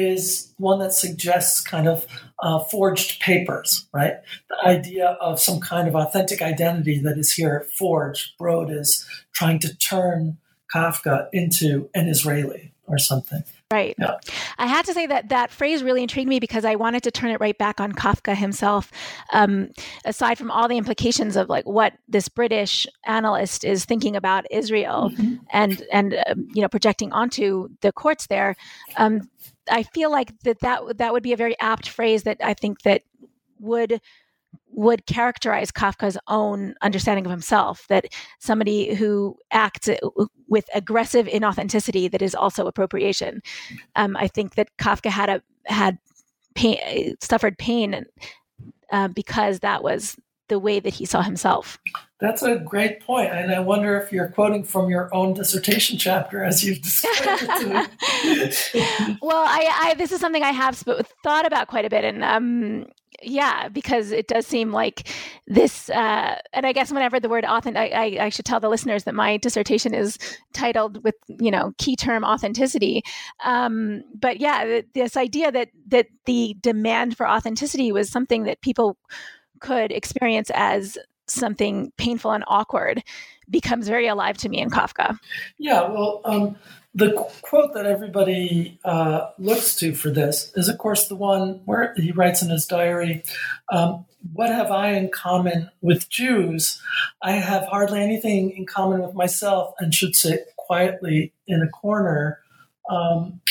is one that suggests kind of uh, forged papers, right? The idea of some kind of authentic identity that is here forged. Brod is trying to turn Kafka into an Israeli or something. Right. Yeah. I had to say that that phrase really intrigued me because I wanted to turn it right back on Kafka himself. Um, aside from all the implications of like what this British analyst is thinking about Israel mm-hmm. and and um, you know projecting onto the courts there, um, I feel like that, that that would be a very apt phrase that I think that would would characterize Kafka's own understanding of himself, that somebody who acts with aggressive inauthenticity that is also appropriation. Um, I think that Kafka had a had pain, suffered pain uh, because that was the way that he saw himself. That's a great point, and I wonder if you're quoting from your own dissertation chapter as you've described it to me. Well, I, I this is something I have sp- thought about quite a bit, and um, yeah, because it does seem like this, uh, and I guess whenever the word authentic, I, I, I should tell the listeners that my dissertation is titled with, you know, key term authenticity. Um, but yeah, this idea that that the demand for authenticity was something that people could experience as something painful and awkward becomes very alive to me in Kafka. Yeah, well, um, the quote that everybody uh, looks to for this is, of course, the one where he writes in his diary, um, what have I in common with Jews? I have hardly anything in common with myself and should sit quietly in a corner, um,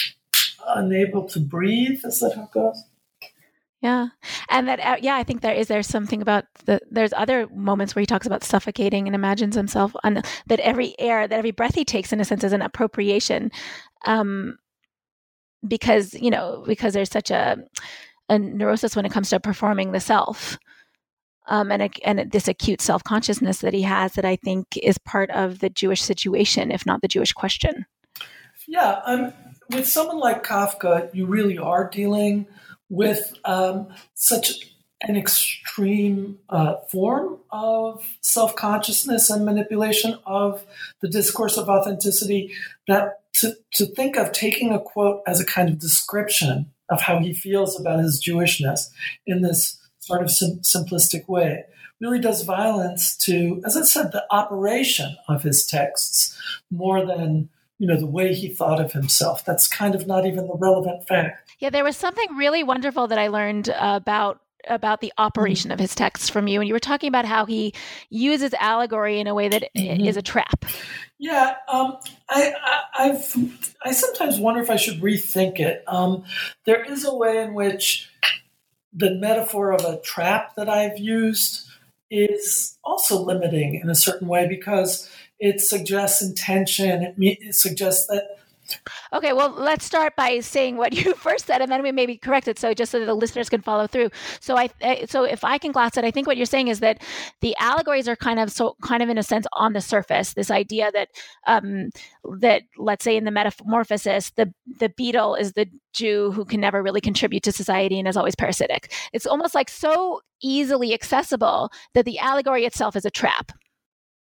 unable to breathe. Is that how it goes? Yeah. And that, uh, yeah, I think there is, there's something about the, there's other moments where he talks about suffocating and imagines himself on that every air, that every breath he takes in a sense is an appropriation. Um, because, you know, because there's such a, a neurosis when it comes to performing the self. Um, and, a, and this acute self-consciousness that he has that I think is part of the Jewish situation, if not the Jewish question. Yeah. Um, with someone like Kafka, you really are dealing with um, such an extreme uh, form of self-consciousness and manipulation of the discourse of authenticity that to, to think of taking a quote as a kind of description of how he feels about his Jewishness in this sort of sim- simplistic way really does violence to, as I said, the operation of his texts more than, you know, the way he thought of himself. That's kind of not even the relevant fact. Yeah, there was something really wonderful that I learned about about the operation mm-hmm. of his texts from you. And you were talking about how he uses allegory in a way that mm-hmm. is a trap. Yeah, um, I, I, I've, I sometimes wonder if I should rethink it. Um, there is a way in which the metaphor of a trap that I've used is also limiting in a certain way because it suggests intention. It, me- it suggests that. Okay, well, let's start by saying what you first said, and then we maybe correct it, so just so that the listeners can follow through. So, I, so if I can glass it, I think what you're saying is that the allegories are kind of, so kind of in a sense, on the surface. This idea that, um, that let's say in the metamorphosis, the the beetle is the Jew who can never really contribute to society and is always parasitic. It's almost like so easily accessible that the allegory itself is a trap.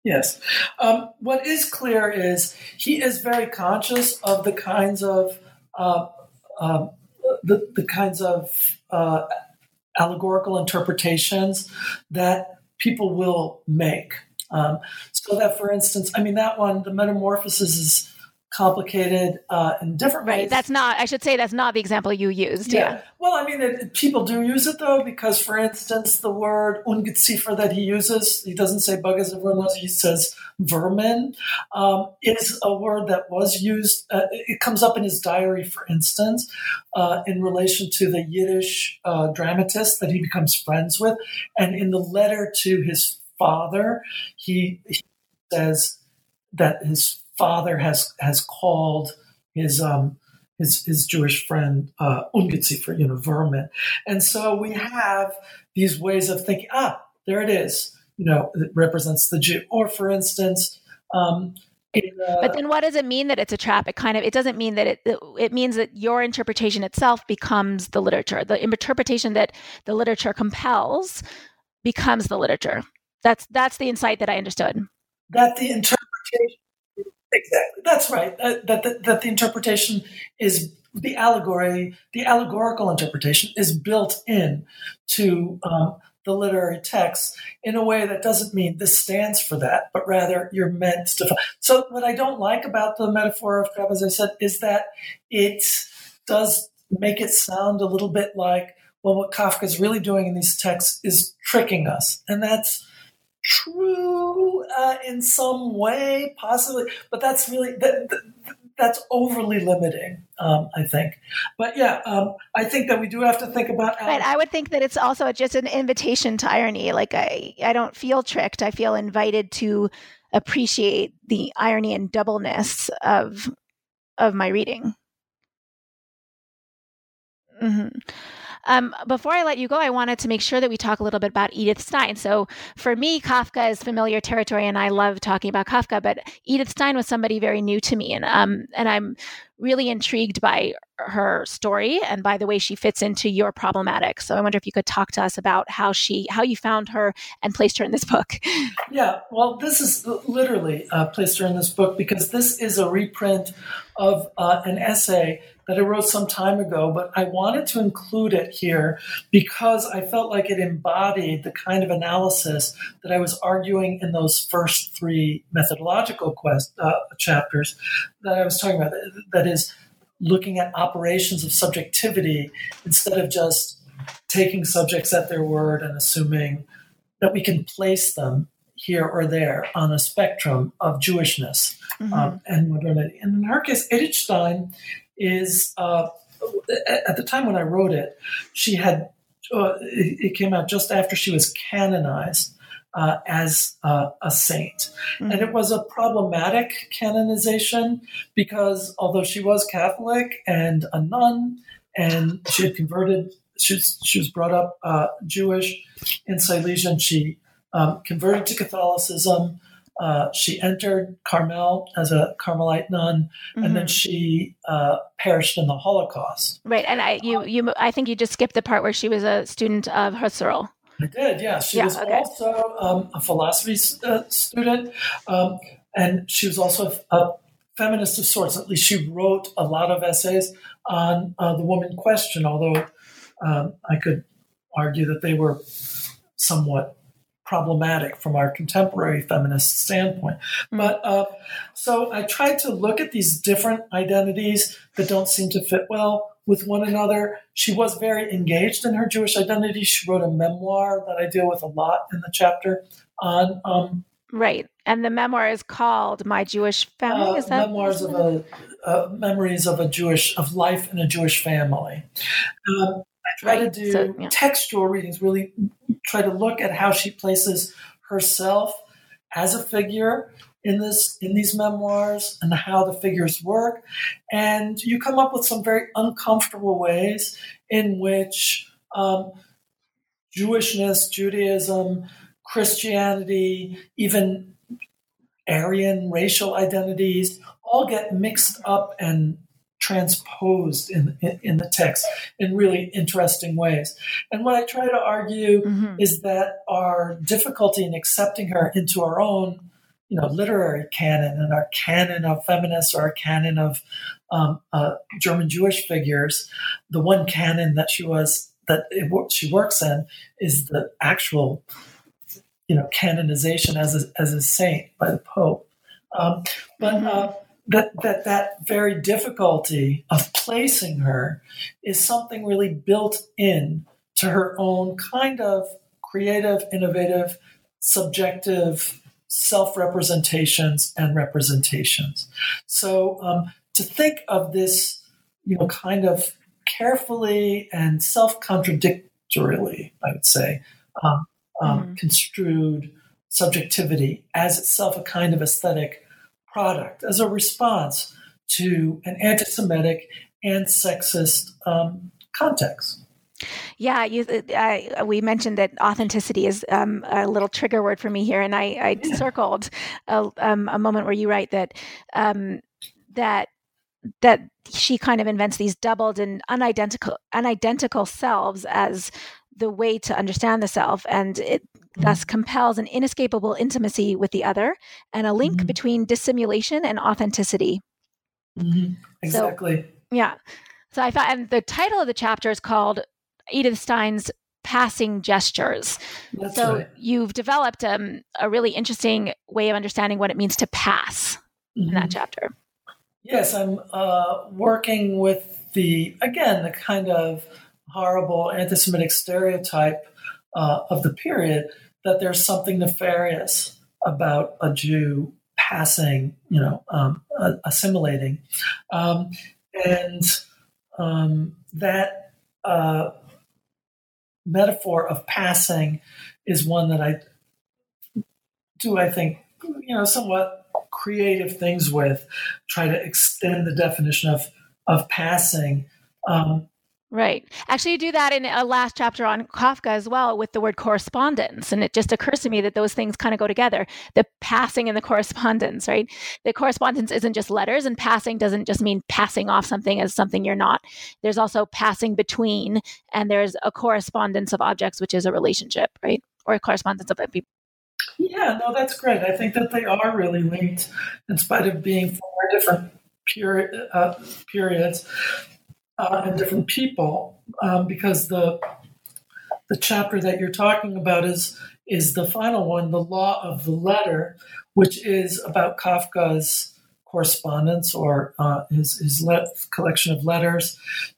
Yes. Um, what is clear is he is very conscious of the kinds of uh, uh, the, the kinds of uh, allegorical interpretations that people will make. Um, so that, for instance, I mean, that one, the metamorphosis is complicated uh, in different right. ways. That's not, I should say that's not the example you used. Yeah. yeah. Well, I mean, it, people do use it, though, because, for instance, the word Ungeziefer that he uses, he doesn't say bug as everyone knows, he says vermin, um, is a word that was used. Uh, it comes up in his diary, for instance, uh, in relation to the Yiddish uh, dramatist that he becomes friends with. And in the letter to his father, he, he says that his father has has called his um his his Jewish friend uh, Ungeziefer, you know, vermin, and so we have these ways of thinking. Ah, there it is. You know, it represents the Jew. Or, for instance, um, in, uh, but then what does it mean that it's a trap? It kind of it doesn't mean that it it means that your interpretation itself becomes the literature. The interpretation that the literature compels becomes the literature. That's that's the insight that I understood. That the interpretation. Exactly. That's right. That, that, that the interpretation is the allegory, the allegorical interpretation is built in to um, the literary text in a way that doesn't mean this stands for that, but rather you're meant to. So what I don't like about the metaphor of trap, as I said, is that it does make it sound a little bit like, well, what Kafka is really doing in these texts is tricking us. And that's true uh, in some way, possibly, but that's really that, that, that's overly limiting, um, I think. But yeah, um, I think that we do have to think about. Right, I would think that it's also just an invitation to irony. Like I, I don't feel tricked. I feel invited to appreciate the irony and doubleness of of my reading. Mm-hmm. Um, before I let you go, I wanted to make sure that we talk a little bit about Edith Stein. So for me, Kafka is familiar territory, and I love talking about Kafka, but Edith Stein was somebody very new to me, and um, and I'm really intrigued by her story and by the way she fits into your problematic. So I wonder if you could talk to us about how she, how you found her and placed her in this book. Yeah, well, this is literally uh, placed her in this book because this is a reprint of uh, an essay that I wrote some time ago, but I wanted to include it here because I felt like it embodied the kind of analysis that I was arguing in those first three methodological quest, uh, chapters that I was talking about. That is, looking at operations of subjectivity instead of just taking subjects at their word and assuming that we can place them here or there on a spectrum of Jewishness mm-hmm. um, and modernity. And in her case, Edith Stein is, uh, at the time when I wrote it, she had, uh, it, it came out just after she was canonized uh, as uh, a saint. Mm-hmm. And it was a problematic canonization because although she was Catholic and a nun, and she had converted, she was, she was brought up uh, Jewish in Silesia, and she um, converted to Catholicism. Uh, she entered Carmel as a Carmelite nun, mm-hmm. and then she uh, perished in the Holocaust. Right, and I, you, you, I think you just skipped the part where she was a student of Husserl. I did, yeah. She yeah, was okay. also um, a philosophy uh, student, um, and she was also a, a feminist of sorts. At least she wrote a lot of essays on uh, the woman question, although um, I could argue that they were somewhat problematic from our contemporary feminist standpoint. Mm-hmm. But uh, so I tried to look at these different identities that don't seem to fit well with one another. She was very engaged in her Jewish identity. She wrote a memoir that I deal with a lot in the chapter on. Um, right. And the memoir is called My Jewish Family, uh, is that? Memoirs of a, uh, Memories of a Jewish, of Life in a Jewish Family. Um, I try right. to do so, yeah. textual readings, really try to look at how she places herself as a figure in this in these memoirs and how the figures work. And you come up with some very uncomfortable ways in which um, Jewishness, Judaism, Christianity, even Aryan racial identities all get mixed up and transposed in, in, in the text in really interesting ways. And what I try to argue mm-hmm. is that our difficulty in accepting her into our own you know, literary canon and our canon of feminists or our canon of um, uh, German Jewish figures. The one canon that she was that it, she works in is the actual, you know, canonization as a, as a saint by the Pope. Um, but Mm-hmm. uh, that that that very difficulty of placing her is something really built in to her own kind of creative, innovative, subjective self-representations and representations. So um, to think of this, you know, kind of carefully and self-contradictorily, I would say, um, um, mm-hmm. construed subjectivity as itself a kind of aesthetic product, as a response to an anti-Semitic and sexist um, context. Yeah, you, I, we mentioned that authenticity is um, a little trigger word for me here, and I, I yeah. circled a, um, a moment where you write that um, that that she kind of invents these doubled and unidentical unidentical selves as the way to understand the self, and it mm-hmm. thus compels an inescapable intimacy with the other and a link mm-hmm. between dissimulation and authenticity. Mm-hmm. Exactly. So, yeah. So I thought, and the title of the chapter is called Edith Stein's Passing Gestures. That's so right. You've developed um, a really interesting way of understanding what it means to pass mm-hmm. in that chapter. Yes, I'm uh, working with the, again, the kind of horrible anti-Semitic stereotype uh, of the period that there's something nefarious about a Jew passing, you know, um, uh, assimilating. Um, and um, that uh, metaphor of passing is one that I do, I think, you know, somewhat creative things with, try to extend the definition of, of passing. Um, Right. Actually, you do that in a last chapter on Kafka as well with the word correspondence. And it just occurs to me that those things kind of go together, the passing and the correspondence, right? The correspondence isn't just letters, and passing doesn't just mean passing off something as something you're not. There's also passing between, and there's a correspondence of objects, which is a relationship, right? Or a correspondence of people. Yeah, no, that's great. I think that they are really linked in spite of being from different peri- uh, periods. Uh, and different people, um, because the the chapter that you're talking about is is the final one, The Law of the Letter, which is about Kafka's correspondence or uh, his his le- collection of letters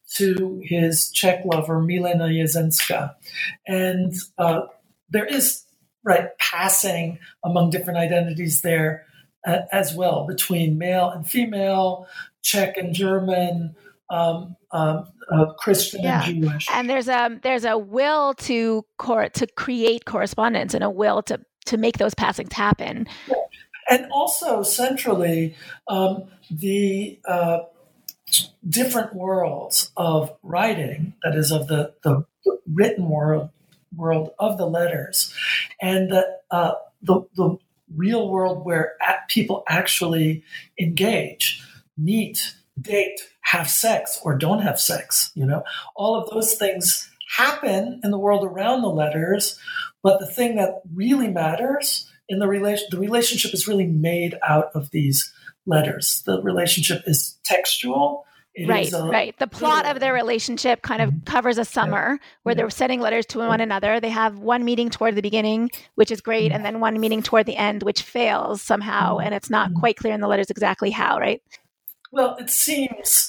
to his Czech lover Milena Jesenska, and uh, there is right passing among different identities there uh, as well between male and female, Czech and German. Um, um, uh, Christian yeah. and Jewish, and there's a there's a will to cor- to create correspondence and a will to to make those passings happen. And also centrally, um, the uh, different worlds of writing, that is, of the the written world world of the letters, and the uh, the, the real world where people actually engage, meet, date, have sex or don't have sex, you know, all of those things happen in the world around the letters. But the thing that really matters in the relation, the relationship is really made out of these letters. The relationship is textual. It right, is a, right. The plot of their relationship kind of covers a summer yeah. where yeah. they're sending letters to one another. They have one meeting toward the beginning, which is great, and then one meeting toward the end, which fails somehow, and it's not quite clear in the letters exactly how, right? Well, it seems,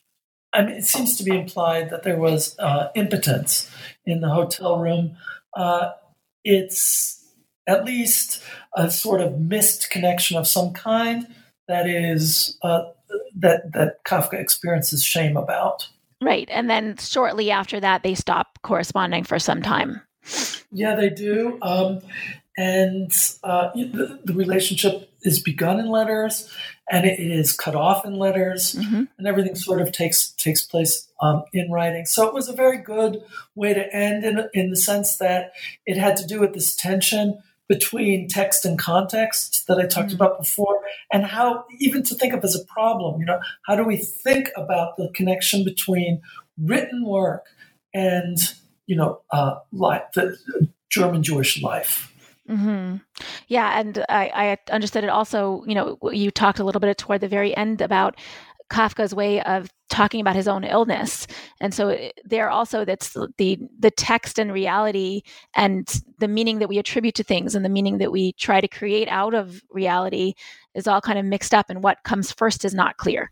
I mean, it seems to be implied that there was uh, impotence in the hotel room. Uh, it's at least a sort of missed connection of some kind that is uh, that that Kafka experiences shame about. Right, and then shortly after that, they stop corresponding for some time. Yeah, they do. Um, and uh, the, the relationship is begun in letters, and it is cut off in letters, mm-hmm. and everything sort of takes takes place um, in writing. So it was a very good way to end in, in the sense that it had to do with this tension between text and context that I talked mm-hmm. about before, and how even to think of as a problem, you know, how do we think about the connection between written work and, you know, uh, life, the German Jewish life? Mm-hmm. Yeah, and I, I understood it also, you know, you talked a little bit toward the very end about Kafka's way of talking about his own illness. And so there also, that's the the text and reality and the meaning that we attribute to things and the meaning that we try to create out of reality is all kind of mixed up, and what comes first is not clear.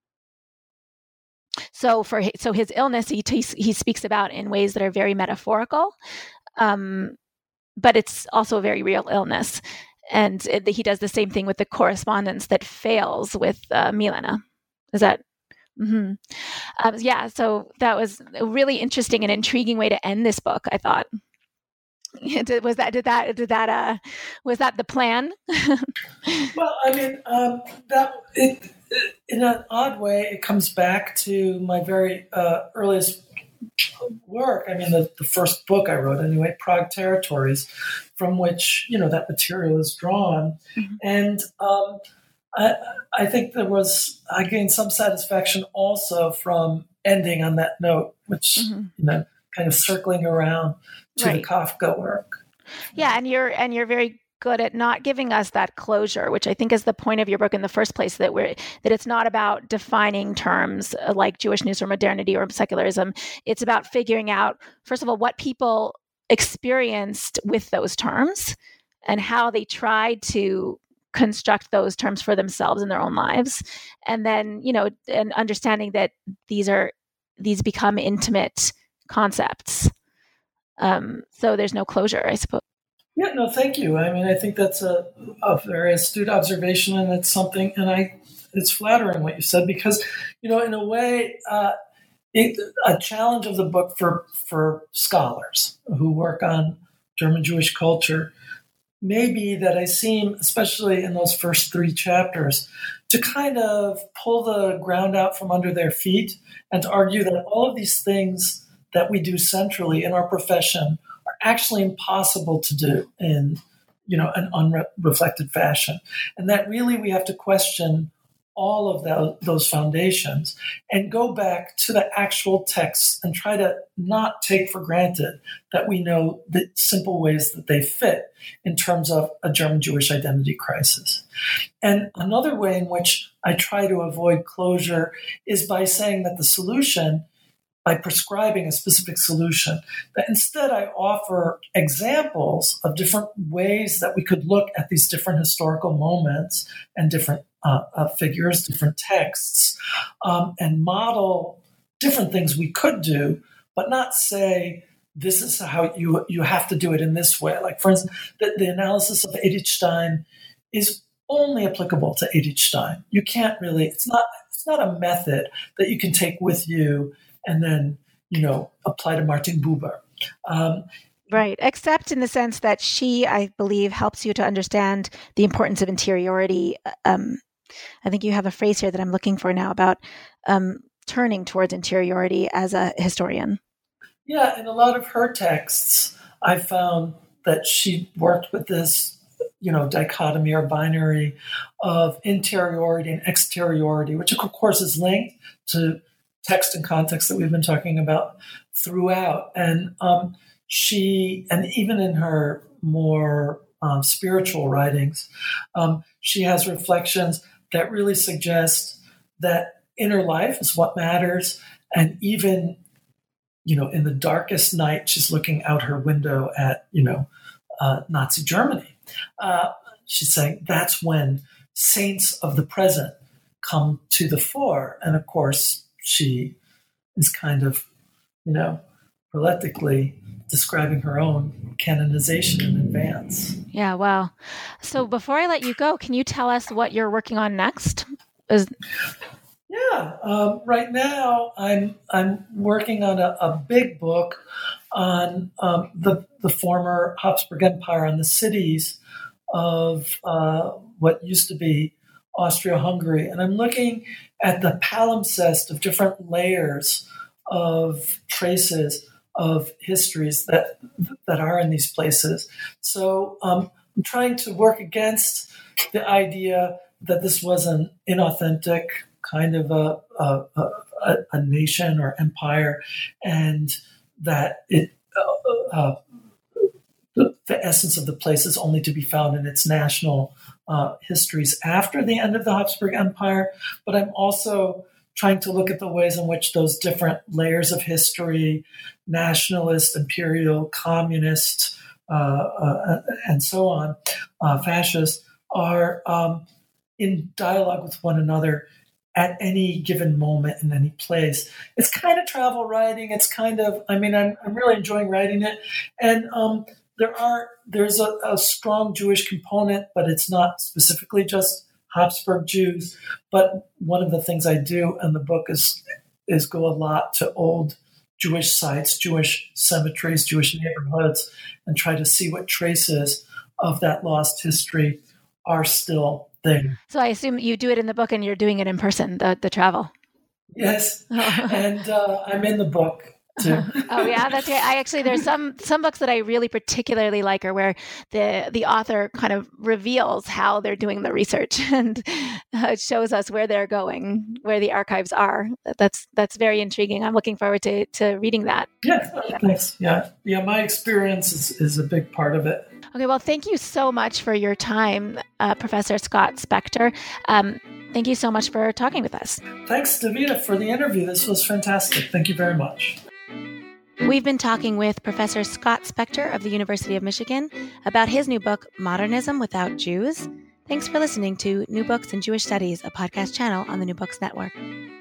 So for so his illness, he he, he speaks about in ways that are very metaphorical, um, but it's also a very real illness. And it, he does the same thing with the correspondence that fails with uh, Milena. Is that? Mm-hmm. Um, yeah. So that was a really interesting and intriguing way to end this book, I thought. was that? Did that? Did that? Uh, was that the plan? Well, I mean, um, that it, it, in an odd way, it comes back to my very uh, earliest work. I mean, the, the first book I wrote, anyway, Prague Territories, from which, you know, that material is drawn, mm-hmm. and. Um, I, I think there was, I gained some satisfaction also from ending on that note, which, mm-hmm. you know, kind of circling around to right. the Kafka work. Yeah. And you're, and you're very good at not giving us that closure, which I think is the point of your book in the first place, that we're, that it's not about defining terms like Jewishness or modernity or secularism. It's about figuring out, first of all, what people experienced with those terms and how they tried to construct those terms for themselves in their own lives. And then, you know, and understanding that these are, these become intimate concepts. Um, so there's no closure, I suppose. Yeah, no, thank you. I mean, I think that's a, a very astute observation, and it's something, and I, it's flattering what you said, because, you know, in a way, uh, it, a challenge of the book for, for scholars who work on German Jewish culture maybe that I seem, especially in those first three chapters, to kind of pull the ground out from under their feet and to argue that all of these things that we do centrally in our profession are actually impossible to do in, you know, an unreflected fashion. And that really we have to question all of the, those foundations and go back to the actual texts and try to not take for granted that we know the simple ways that they fit in terms of a German Jewish identity crisis. And another way in which I try to avoid closure is by saying that the solution, by prescribing a specific solution, that instead I offer examples of different ways that we could look at these different historical moments and different uh, uh, figures, different texts, um, and model different things we could do, but not say, this is how you you have to do it in this way. Like, for instance, the, the analysis of Edith Stein is only applicable to Edith Stein. You can't really, it's not it's not a method that you can take with you and then, you know, apply to Martin Buber. Um, right. Except in the sense that she, I believe, helps you to understand the importance of interiority. Um, I think you have a phrase here that I'm looking for now about um, turning towards interiority as a historian. Yeah. In a lot of her texts, I found that she worked with this, you know, dichotomy or binary of interiority and exteriority, which of course is linked to text and context that we've been talking about throughout. And um, she, and even in her more um, spiritual writings, um, she has reflections that really suggest that inner life is what matters. And even, you know, in the darkest night, she's looking out her window at, you know, uh, Nazi Germany. Uh, she's saying that's when saints of the present come to the fore. And of course, she is kind of, you know, proleptically describing her own canonization in advance. Yeah, wow. So before I let you go, can you tell us what you're working on next? Is... Yeah, um, right now I'm I'm working on a, a big book on um, the the former Habsburg Empire and the cities of uh, what used to be Austria-Hungary, and I'm looking at the palimpsest of different layers of traces of histories that that are in these places. So um, I'm trying to work against the idea that this was an inauthentic kind of a, a, a, a nation or empire, and that it uh, uh, the, the essence of the place is only to be found in its national uh, histories after the end of the Habsburg Empire. But I'm also trying to look at the ways in which those different layers of history, nationalist, imperial, communist, uh, uh, and so on, uh, fascist, are um, in dialogue with one another at any given moment in any place. It's kind of travel writing. It's kind of, I mean, I'm, I'm really enjoying writing it. And um, there are, there's a, a strong Jewish component, but it's not specifically just Habsburg Jews. But one of the things I do in the book is, is go a lot to old Jewish sites, Jewish cemeteries, Jewish neighborhoods, and try to see what traces of that lost history are still there. So I assume you do it in the book and you're doing it in person, the, the travel. Yes. And uh, I'm in the book too. Oh yeah, that's great. I actually, there's some some books that I really particularly like are where the the author kind of reveals how they're doing the research and uh, shows us where they're going, where the archives are. That's that's very intriguing. I'm looking forward to to reading that. Yeah, thanks. Yeah, yeah. My experience is, is a big part of it. Okay, well, thank you so much for your time, uh, Professor Scott Spector. Um, thank you so much for talking with us. Thanks, Davida, for the interview. This was fantastic. Thank you very much. We've been talking with Professor Scott Spector of the University of Michigan about his new book, Modernism Without Jews. Thanks for listening to New Books in Jewish Studies, a podcast channel on the New Books Network.